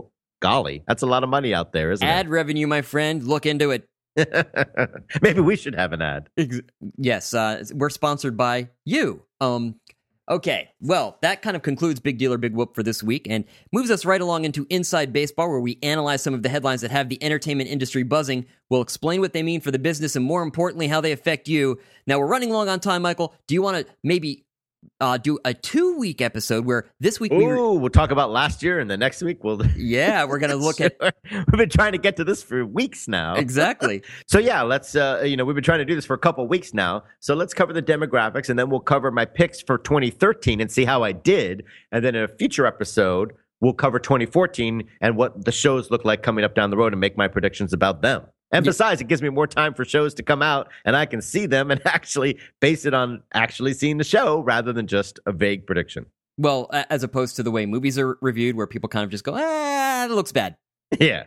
Golly, that's a lot of money out there, isn't Ad revenue, my friend. Look into it. it? Maybe we should have an ad. Ex- yes, uh, we're sponsored by you. Um, okay, well, that kind of concludes Big Deal or Big Whoop for this week and moves us right along into Inside Baseball, where we analyze some of the headlines that have the entertainment industry buzzing. We'll explain what they mean for the business and, more importantly, how they affect you. Now, we're running long on time, Michael. Do you want to maybe uh, do a two-week episode where this week we... Ooh, we'll talk about last year, and the next week we'll... Yeah, we're going to look at... We've been trying to get to this for weeks now. Exactly. So yeah, let's, uh, you know, we've been trying to do this for a couple of weeks now. So let's cover the demographics, and then we'll cover my picks for twenty thirteen and see how I did. And then in a future episode, we'll cover twenty fourteen and what the shows look like coming up down the road and make my predictions about them. And besides, it gives me more time for shows to come out, and I can see them and actually base it on actually seeing the show rather than just a vague prediction. Well, as opposed to the way movies are reviewed, where people kind of just go, ah, it looks bad. Yeah.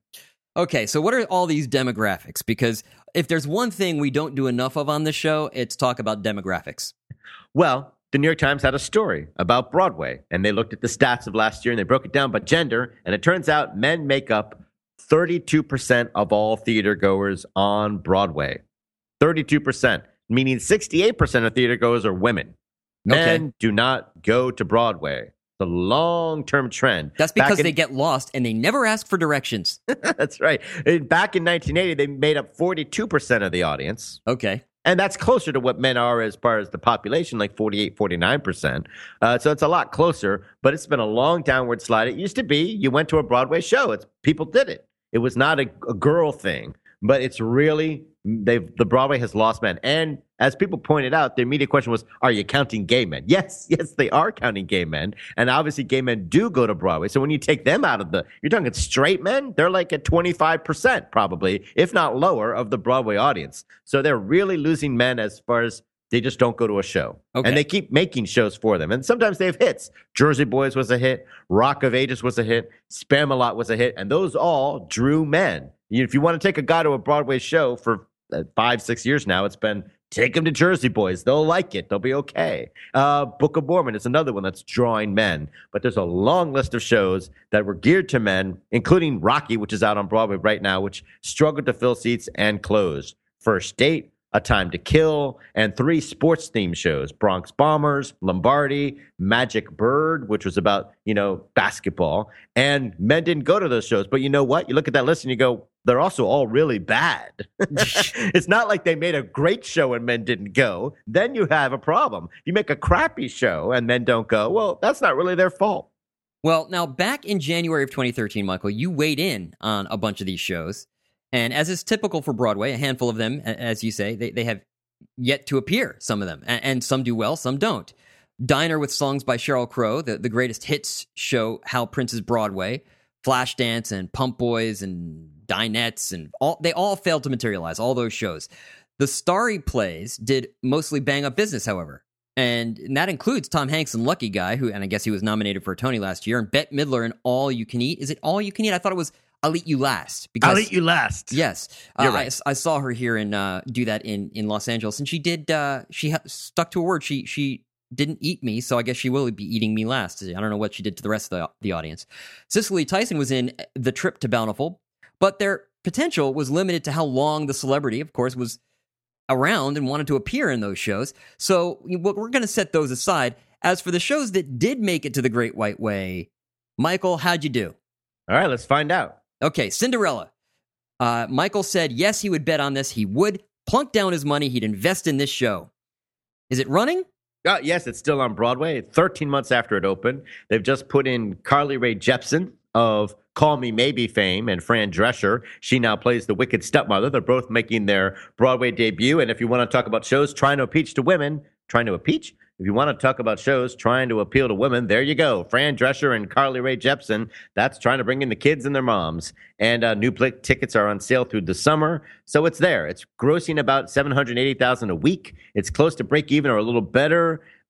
Okay, so what are all these demographics? Because if there's one thing we don't do enough of on this show, it's talk about demographics. Well, the New York Times had a story about Broadway, and they looked at the stats of last year, and they broke it down by gender, and it turns out men make up thirty-two percent of all theater goers on Broadway. thirty-two percent, meaning sixty-eight percent of theater goers are women. Men okay. do not go to Broadway. The long-term trend. That's because in, they get lost and they never ask for directions. That's right. Back in nineteen eighty, they made up forty-two percent of the audience. Okay. And that's closer to what men are as far as the population, like forty-eight, forty-nine percent. Uh, so it's a lot closer, but it's been a long downward slide. It used to be you went to a Broadway show. It's people did it. It was not a, a girl thing, but it's really, they've the Broadway has lost men. And as people pointed out, the immediate question was, are you counting gay men? Yes, yes, they are counting gay men. And obviously gay men do go to Broadway. So when you take them out of the, you're talking straight men, they're like at twenty-five percent probably, if not lower, of the Broadway audience. So they're really losing men as far as they just don't go to a show. Okay. And they keep making shows for them. And sometimes they have hits. Jersey Boys was a hit. Rock of Ages was a hit. Spamalot was a hit. And those all drew men. If you want to take a guy to a Broadway show for five, six years now, it's been take them to Jersey Boys. They'll like it. They'll be okay. Uh, Book of Mormon is another one that's drawing men. But there's a long list of shows that were geared to men, including Rocky, which is out on Broadway right now, which struggled to fill seats and closed. First Date, A Time to Kill, and three sports-themed shows, Bronx Bombers, Lombardi, Magic Bird, which was about, you know, basketball. And men didn't go to those shows. But you know what? You look at that list and you go, they're also all really bad. It's not like they made a great show and men didn't go. Then you have a problem. You make a crappy show and men don't go. Well, that's not really their fault. Well, now, back in January of twenty thirteen, Michael, you weighed in on a bunch of these shows. And as is typical for Broadway, a handful of them, as you say, they, they have yet to appear, some of them. And, and some do well, some don't. Diner with Songs by Sheryl Crow, the, the greatest hits show, Hal Prince's Broadway, Flashdance and Pump Boys and Dinettes, and all they all failed to materialize, all those shows. The starry plays did mostly bang up business, however. And, and that includes Tom Hanks and Lucky Guy, who, and I guess he was nominated for a Tony last year, and Bette Midler in All You Can Eat. Is it All You Can Eat? I thought it was I'll Eat You Last. Because, I'll Eat You Last. Yes. You're uh, right. I, I saw her here and uh, do that in, in Los Angeles, and she did, uh, she ha- stuck to a word. She, she didn't eat me, so I guess she will be eating me last. I don't know what she did to the rest of the, the audience. Cicely Tyson was in The Trip to Bountiful, but their potential was limited to how long the celebrity, of course, was around and wanted to appear in those shows. So we're going to set those aside. As for the shows that did make it to the Great White Way, Michael, how'd you do? All right, let's find out. Okay, Cinderella. Uh, Michael said, yes, he would bet on this. He would plunk down his money. He'd invest in this show. Is it running? Uh, yes, it's still on Broadway. thirteen months after it opened. They've just put in Carly Rae Jepsen of Call Me Maybe fame and Fran Drescher. She now plays the wicked stepmother. They're both making their Broadway debut. And if you want to talk about shows trying to appeal to women, trying to appeal? If you want to talk about shows trying to appeal to women, there you go. Fran Drescher and Carly Rae Jepsen. That's trying to bring in the kids and their moms. And uh, new pl- tickets are on sale through the summer. So it's there. It's grossing about seven hundred eighty thousand dollars a week. It's close to break even or a little better.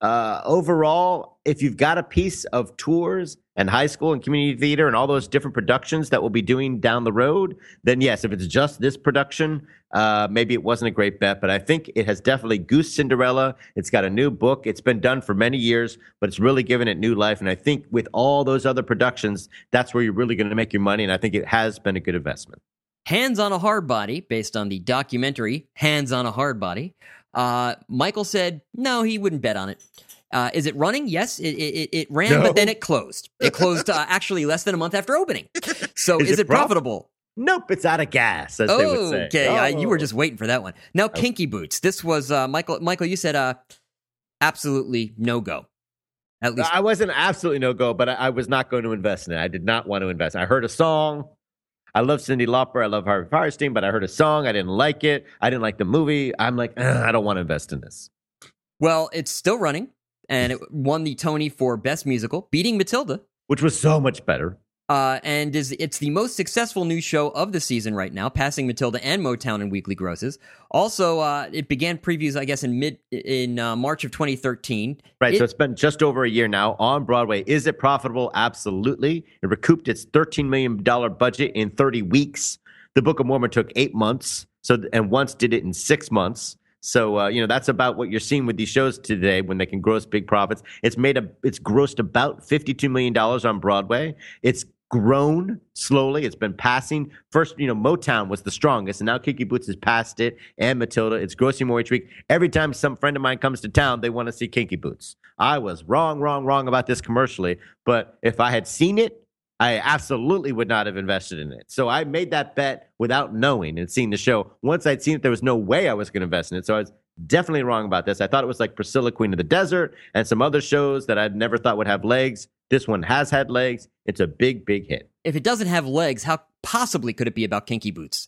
Uh, overall, if you've got a piece of tours and high school and community theater and all those different productions that we'll be doing down the road, then yes, if it's just this production, uh, maybe it wasn't a great bet. But I think it has definitely goosed Cinderella. It's got a new book. It's been done for many years, but it's really given it new life. And I think with all those other productions, that's where you're really going to make your money. And I think it has been a good investment. Hands on a Hard Body, based on the documentary Hands on a Hard Body. Uh, Michael said, no, he wouldn't bet on it. Uh, is it running? Yes, it it, it ran, No. but then it closed. It closed uh, actually less than a month after opening. So is, Is it, it prof- profitable? Nope, it's out of gas, as they would say. Okay, uh, you were Oh. just waiting for that one. Now, Kinky Boots. This was, uh, Michael, Michael, you said uh, absolutely no-go. At least. I wasn't absolutely no go, but I, I was not going to invest in it. I did not want to invest. I heard a song. I love Cyndi Lauper. I love Harvey Firestein, but I heard a song. I didn't like it. I didn't like the movie. I'm like, I don't want to invest in this. Well, it's still running, and it won the Tony for Best Musical, beating Matilda. Which was so much better. Uh, and is it's the most successful new show of the season right now, passing Matilda and Motown in weekly grosses. Also, uh, it began previews, I guess, in mid in uh, March of twenty thirteen. Right, It- so it's been just over a year now on Broadway. Is it profitable? Absolutely. It recouped its thirteen million dollars budget in thirty weeks. The Book of Mormon took eight months, so and once did it in six months. So uh, you know that's about what you're seeing with these shows today when they can gross big profits. It's made a it's grossed about fifty-two million dollars on Broadway. It's grown slowly. It's been passing. First, you know, Motown was the strongest, and now Kinky Boots has passed it, and Matilda. It's grossing more each week. Every time some friend of mine comes to town, they want to see Kinky Boots. I was wrong, wrong, wrong about this commercially, but if I had seen it, I absolutely would not have invested in it. So I made that bet without knowing and seeing the show. Once I'd seen it, there was no way I was going to invest in it. So I was definitely wrong about this. I thought it was like Priscilla, Queen of the Desert, and some other shows that I'd never thought would have legs. This one has had legs. It's a big, big hit. if it doesn't have legs, how possibly could it be about Kinky Boots?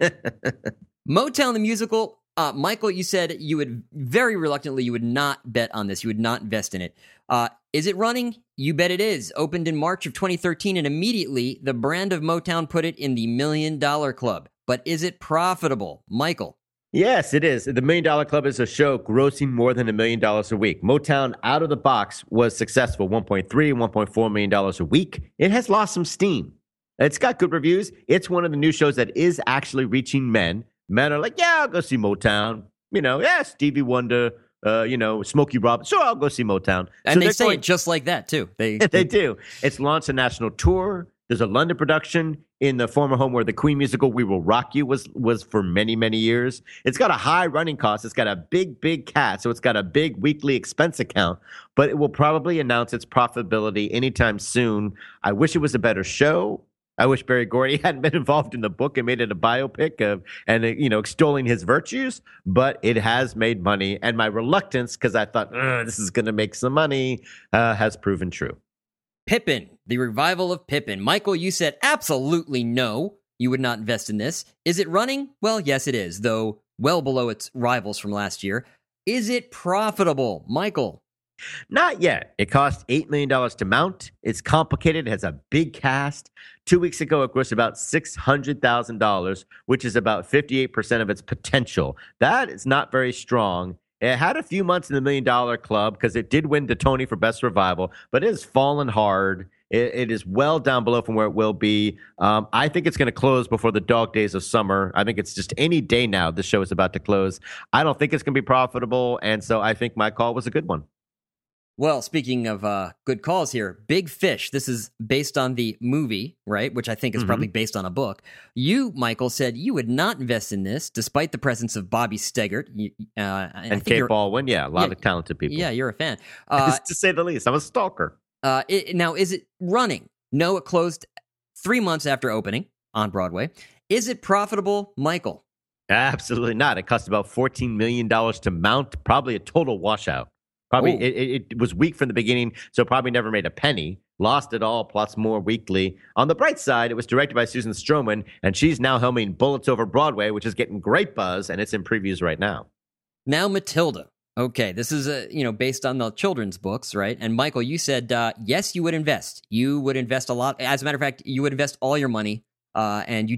Motown the musical. Uh, Michael, you said you would very reluctantly, you would not bet on this. You would not invest in it. Uh, is it running? You bet it is. Opened in March of twenty thirteen, and immediately the brand of Motown put it in the Million Dollar Club. But is it profitable? Michael? Yes, it is. The Million Dollar Club is a show grossing more than a million dollars a week. Motown, out of the box, was successful, one point three, one point four million dollars a week. It has lost some steam. It's got good reviews. It's one of the new shows that is actually reaching men. Men are like, yeah, I'll go see Motown. You know, yeah, Stevie Wonder, uh, you know, Smokey Robinson. Sure, I'll go see Motown. And So they they're say going- it just like that, too. They, they do. It's launched a national tour. There's a London production in the former home where the Queen musical We Will Rock You was was for many, many years. It's got a high running cost. It's got a big, big cast. So it's got a big weekly expense account, but it will probably announce its profitability anytime soon. I wish it was a better show. I wish Barry Gordy hadn't been involved in the book and made it a biopic of, and, uh, you know, extolling his virtues, but it has made money. And my reluctance, because I thought, this is going to make some money, uh, has proven true. Pippin, the revival of Pippin. Michael, you said absolutely no. You would not invest in this. Is it running? Well, yes, it is, though well below its rivals from last year. Is it profitable? Michael? Not yet. It cost eight million dollars to mount. It's complicated. It has a big cast. Two weeks ago, it grossed about six hundred thousand dollars, which is about fifty-eight percent of its potential. That is not very strong. It had a few months in the Million Dollar Club because it did win the Tony for Best Revival, but it has fallen hard. It, it is well down below from where it will be. Um, I think it's going to close before the dog days of summer. I think it's just any day now the show is about to close. I don't think it's going to be profitable, and so I think my call was a good one. Well, speaking of uh, good calls here, Big Fish. This is based on the movie, right? Which I think is Mm-hmm. probably based on a book. You, Michael, said you would not invest in this, despite the presence of Bobby Steggert. You- Uh, and I And think Kate you're- Baldwin, yeah, a lot Yeah, of talented people. Yeah, you're a fan. Uh, to say the least. I'm a stalker. uh, it, now, is it running? No, it closed three months after opening on Broadway. Is it profitable, Michael? Absolutely not. It cost about fourteen million dollars to mount, probably a total washout. Probably Oh. it, it, it was weak from the beginning, so probably never made a penny. Lost it all, plus more weekly. On the bright side, it was directed by Susan Stroman, and she's now helming Bullets Over Broadway, which is getting great buzz, and it's in previews right now. Now, Matilda. Okay, this is a, you know based on the children's books, right? And Michael, you said uh, yes, you would invest. You would invest a lot. As a matter of fact, you would invest all your money, uh, and you did.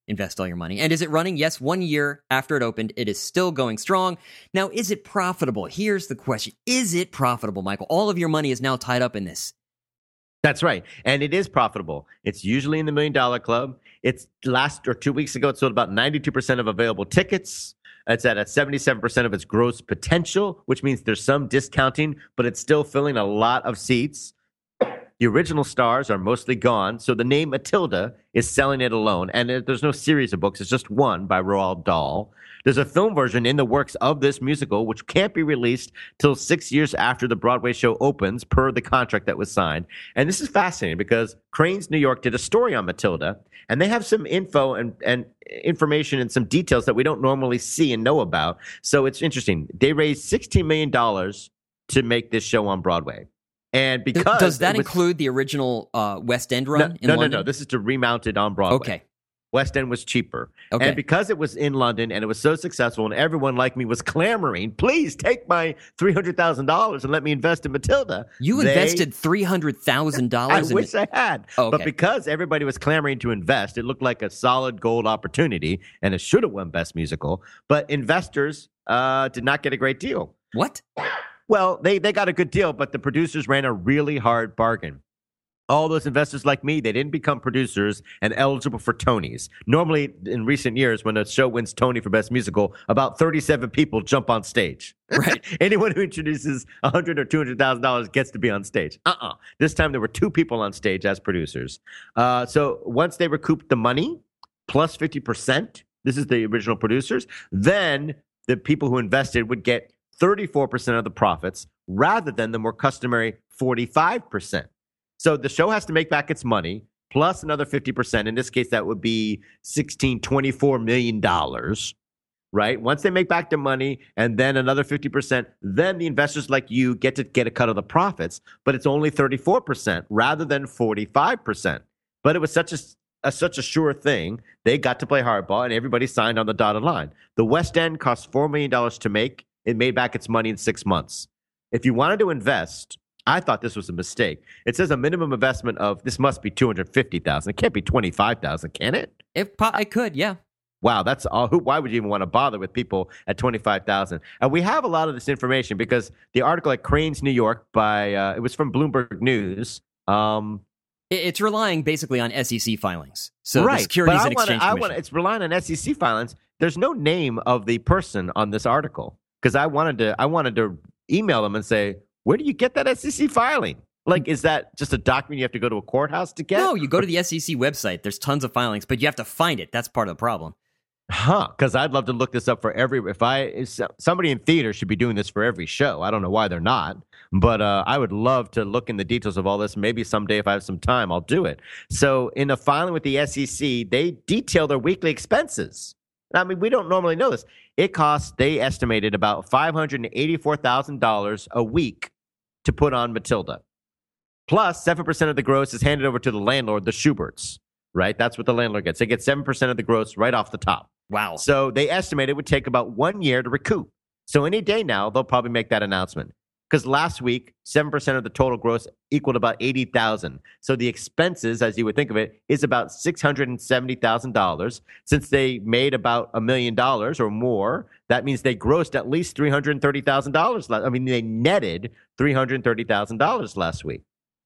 invest all your money. And is it running? Yes, one year after it opened, it is still going strong. Now, is it profitable? Here's the question. Is it profitable, Michael? All of your money is now tied up in this. That's right. And it is profitable. It's usually in the Million Dollar Club. It's last or two weeks ago, it sold about ninety-two percent of available tickets. It's at a seventy-seven percent of its gross potential, which means there's some discounting, but it's still filling a lot of seats. The original stars are mostly gone, so the name Matilda is selling it alone. And there's no series of books. It's just one by Roald Dahl. There's a film version in the works of this musical, which can't be released till six years after the Broadway show opens, per the contract that was signed. And this is fascinating because Crain's New York did a story on Matilda, and they have some info and, and information and some details that we don't normally see and know about. So it's interesting. They raised sixteen million dollars to make this show on Broadway. And because does that was, include the original uh, West End run no, in no, London? No, no, This is to remount it on Broadway. Okay. West End was cheaper. Okay. And because it was in London and it was so successful and everyone like me was clamoring, please take my three hundred thousand dollars and let me invest in Matilda. You they, invested three hundred thousand dollars? I in wish it? I had. Oh, okay. But because everybody was clamoring to invest, it looked like a solid gold opportunity and it should have won Best Musical. But investors uh, did not get a great deal. What? Well, they, they got a good deal, but the producers ran a really hard bargain. All those investors like me, they didn't become producers and eligible for Tonys. Normally, in recent years, when a show wins Tony for Best Musical, about thirty-seven people jump on stage. Right. Anyone who introduces one hundred thousand dollars or two hundred thousand dollars gets to be on stage. Uh-uh. This time, there were two people on stage as producers. Uh, so once they recouped the money, plus fifty percent, this is the original producers, then the people who invested would get thirty-four percent of the profits rather than the more customary forty-five percent. So the show has to make back its money plus another fifty percent. In this case, that would be sixteen, twenty-four million dollars, right? Once they make back their money and then another fifty percent, then the investors like you get to get a cut of the profits, but it's only thirty-four percent rather than forty-five percent. But it was such a, a such a sure thing. They got to play hardball and everybody signed on the dotted line. The West End cost four million dollars to make. It made back its money in six months. If you wanted to invest, I thought this was a mistake. It says a minimum investment of, this must be two hundred fifty thousand dollars. It can't be twenty-five thousand dollars, can it? If po- I could, yeah. Wow, that's all. Who, why would you even want to bother with people at twenty-five thousand dollars? And we have a lot of this information because the article at Crain's New York by, uh, it was from Bloomberg News. Um, It's relying basically on S E C filings. So right. the Securities but and I wanna, Exchange I Commission. wanna, it's relying on S E C filings. There's no name of the person on this article because I wanted to, I wanted to email them and say, where do you get that S E C filing? Like, is that just a document you have to go to a courthouse to get? No, you go to the S E C website. There's tons of filings, but you have to find it. That's part of the problem. Huh, because I'd love to look this up for every, if I, if somebody in theater should be doing this for every show. I don't know why they're not, but uh, I would love to look in the details of all this. Maybe someday if I have some time, I'll do it. So in a filing with the S E C, they detail their weekly expenses. I mean, we don't normally know this. It costs, they estimated about five hundred eighty-four thousand dollars a week to put on Matilda. Plus, seven percent of the gross is handed over to the landlord, the Schuberts, right? That's what the landlord gets. They get seven percent of the gross right off the top. Wow. So they estimate it would take about one year to recoup. So any day now, they'll probably make that announcement. Because last week, seven percent of the total gross equaled about eighty thousand dollars. So the expenses, as you would think of it, is about six hundred seventy thousand dollars. Since they made about a million dollars or more, that means they grossed at least three hundred thirty thousand dollars. I mean, they netted three hundred thirty thousand dollars last week.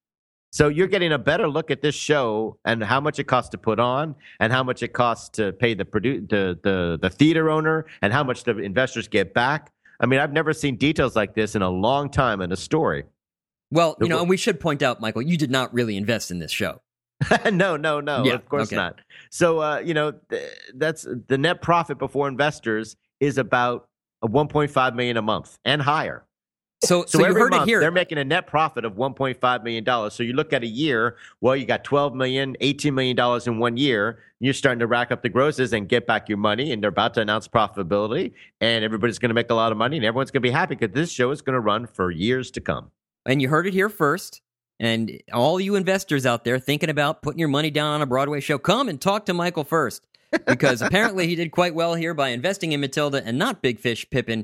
So you're getting a better look at this show and how much it costs to put on and how much it costs to pay the produ- the, the the theater owner and how much the investors get back. I mean, I've never seen details like this in a long time in a story. Well, you know, and we should point out, Michael, you did not really invest in this show. no, no, no, yeah, of course okay. not. So, uh, you know, th- that's the net profit before investors is about one point five million dollars a month and higher. So, so, So you every heard month, it here. they're making a net profit of one point five million dollars. So you look at a year, well, you got twelve million dollars, eighteen million dollars in one year. You're starting to rack up the grosses and get back your money, and they're about to announce profitability, and everybody's going to make a lot of money, and everyone's going to be happy because this show is going to run for years to come. And you heard it here first. And all you investors out there thinking about putting your money down on a Broadway show, come and talk to Michael first. Because apparently he did quite well here by investing in Matilda and not Big Fish Pippin.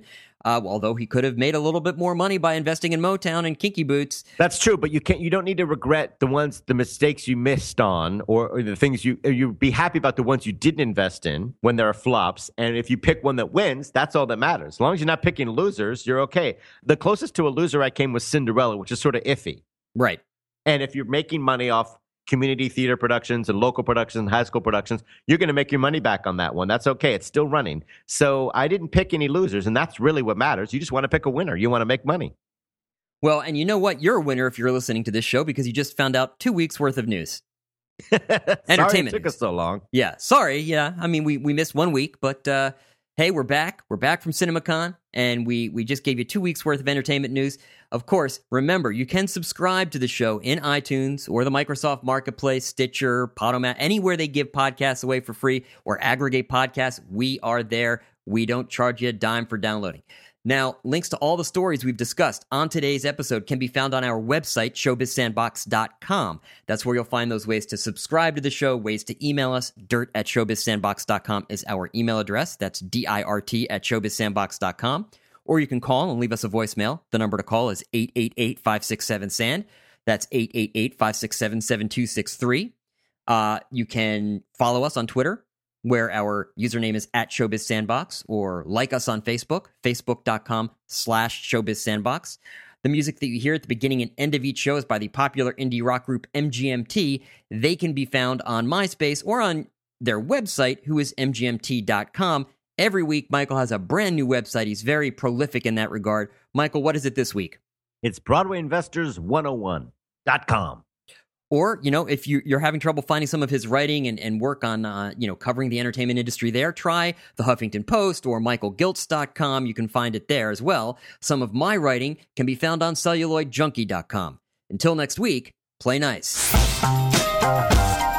Uh, although he could have made a little bit more money by investing in Motown and Kinky Boots. That's true, but you can't. You don't need to regret the ones, the mistakes you missed on, or, or the things you you be happy about the ones you didn't invest in when there are flops. And if you pick one that wins, that's all that matters. As long as you're not picking losers, you're okay. The closest to a loser I came was Cinderella, which is sort of iffy. Right. And if you're making money off community theater productions and local productions and high school productions, you're going to make your money back on that one. That's okay. It's still running. So I didn't pick any losers, and that's really what matters. You just want to pick a winner. You want to make money. Well, and you know what? You're a winner if you're listening to this show because you just found out two weeks worth of news. Entertainment Sorry it took news. us so long. Yeah, sorry. Yeah, I mean, we, we missed one week, but uh, hey, we're back. We're back from CinemaCon, and we, we just gave you two weeks worth of entertainment news. Of course, remember, you can subscribe to the show in iTunes or the Microsoft Marketplace, Stitcher, Podomatic, anywhere they give podcasts away for free or aggregate podcasts. We are there. We don't charge you a dime for downloading. Now, links to all the stories we've discussed on today's episode can be found on our website, showbiz sandbox dot com. That's where you'll find those ways to subscribe to the show, ways to email us. Dirt at showbiz sandbox dot com is our email address. That's D I R T at showbiz sandbox dot com. Or you can call and leave us a voicemail. The number to call is eight eight eight, five six seven, S A N D. That's eight eight eight, five six seven, seven two six three. Uh, you can follow us on Twitter, where our username is at ShowbizSandbox, or like us on Facebook, facebook.com slash ShowbizSandbox. The music that you hear at the beginning and end of each show is by the popular indie rock group M G M T. They can be found on MySpace or on their website, who is M G M T dot com. Every week, Michael has a brand new website. He's very prolific in that regard. Michael, what is it this week? It's Broadway Investors one oh one dot com. Or, you know, if you, you're having trouble finding some of his writing and, and work on, uh, you know, covering the entertainment industry there, try the Huffington Post or michael giltz dot com. You can find it there as well. Some of my writing can be found on celluloid junkie dot com. Until next week, play nice.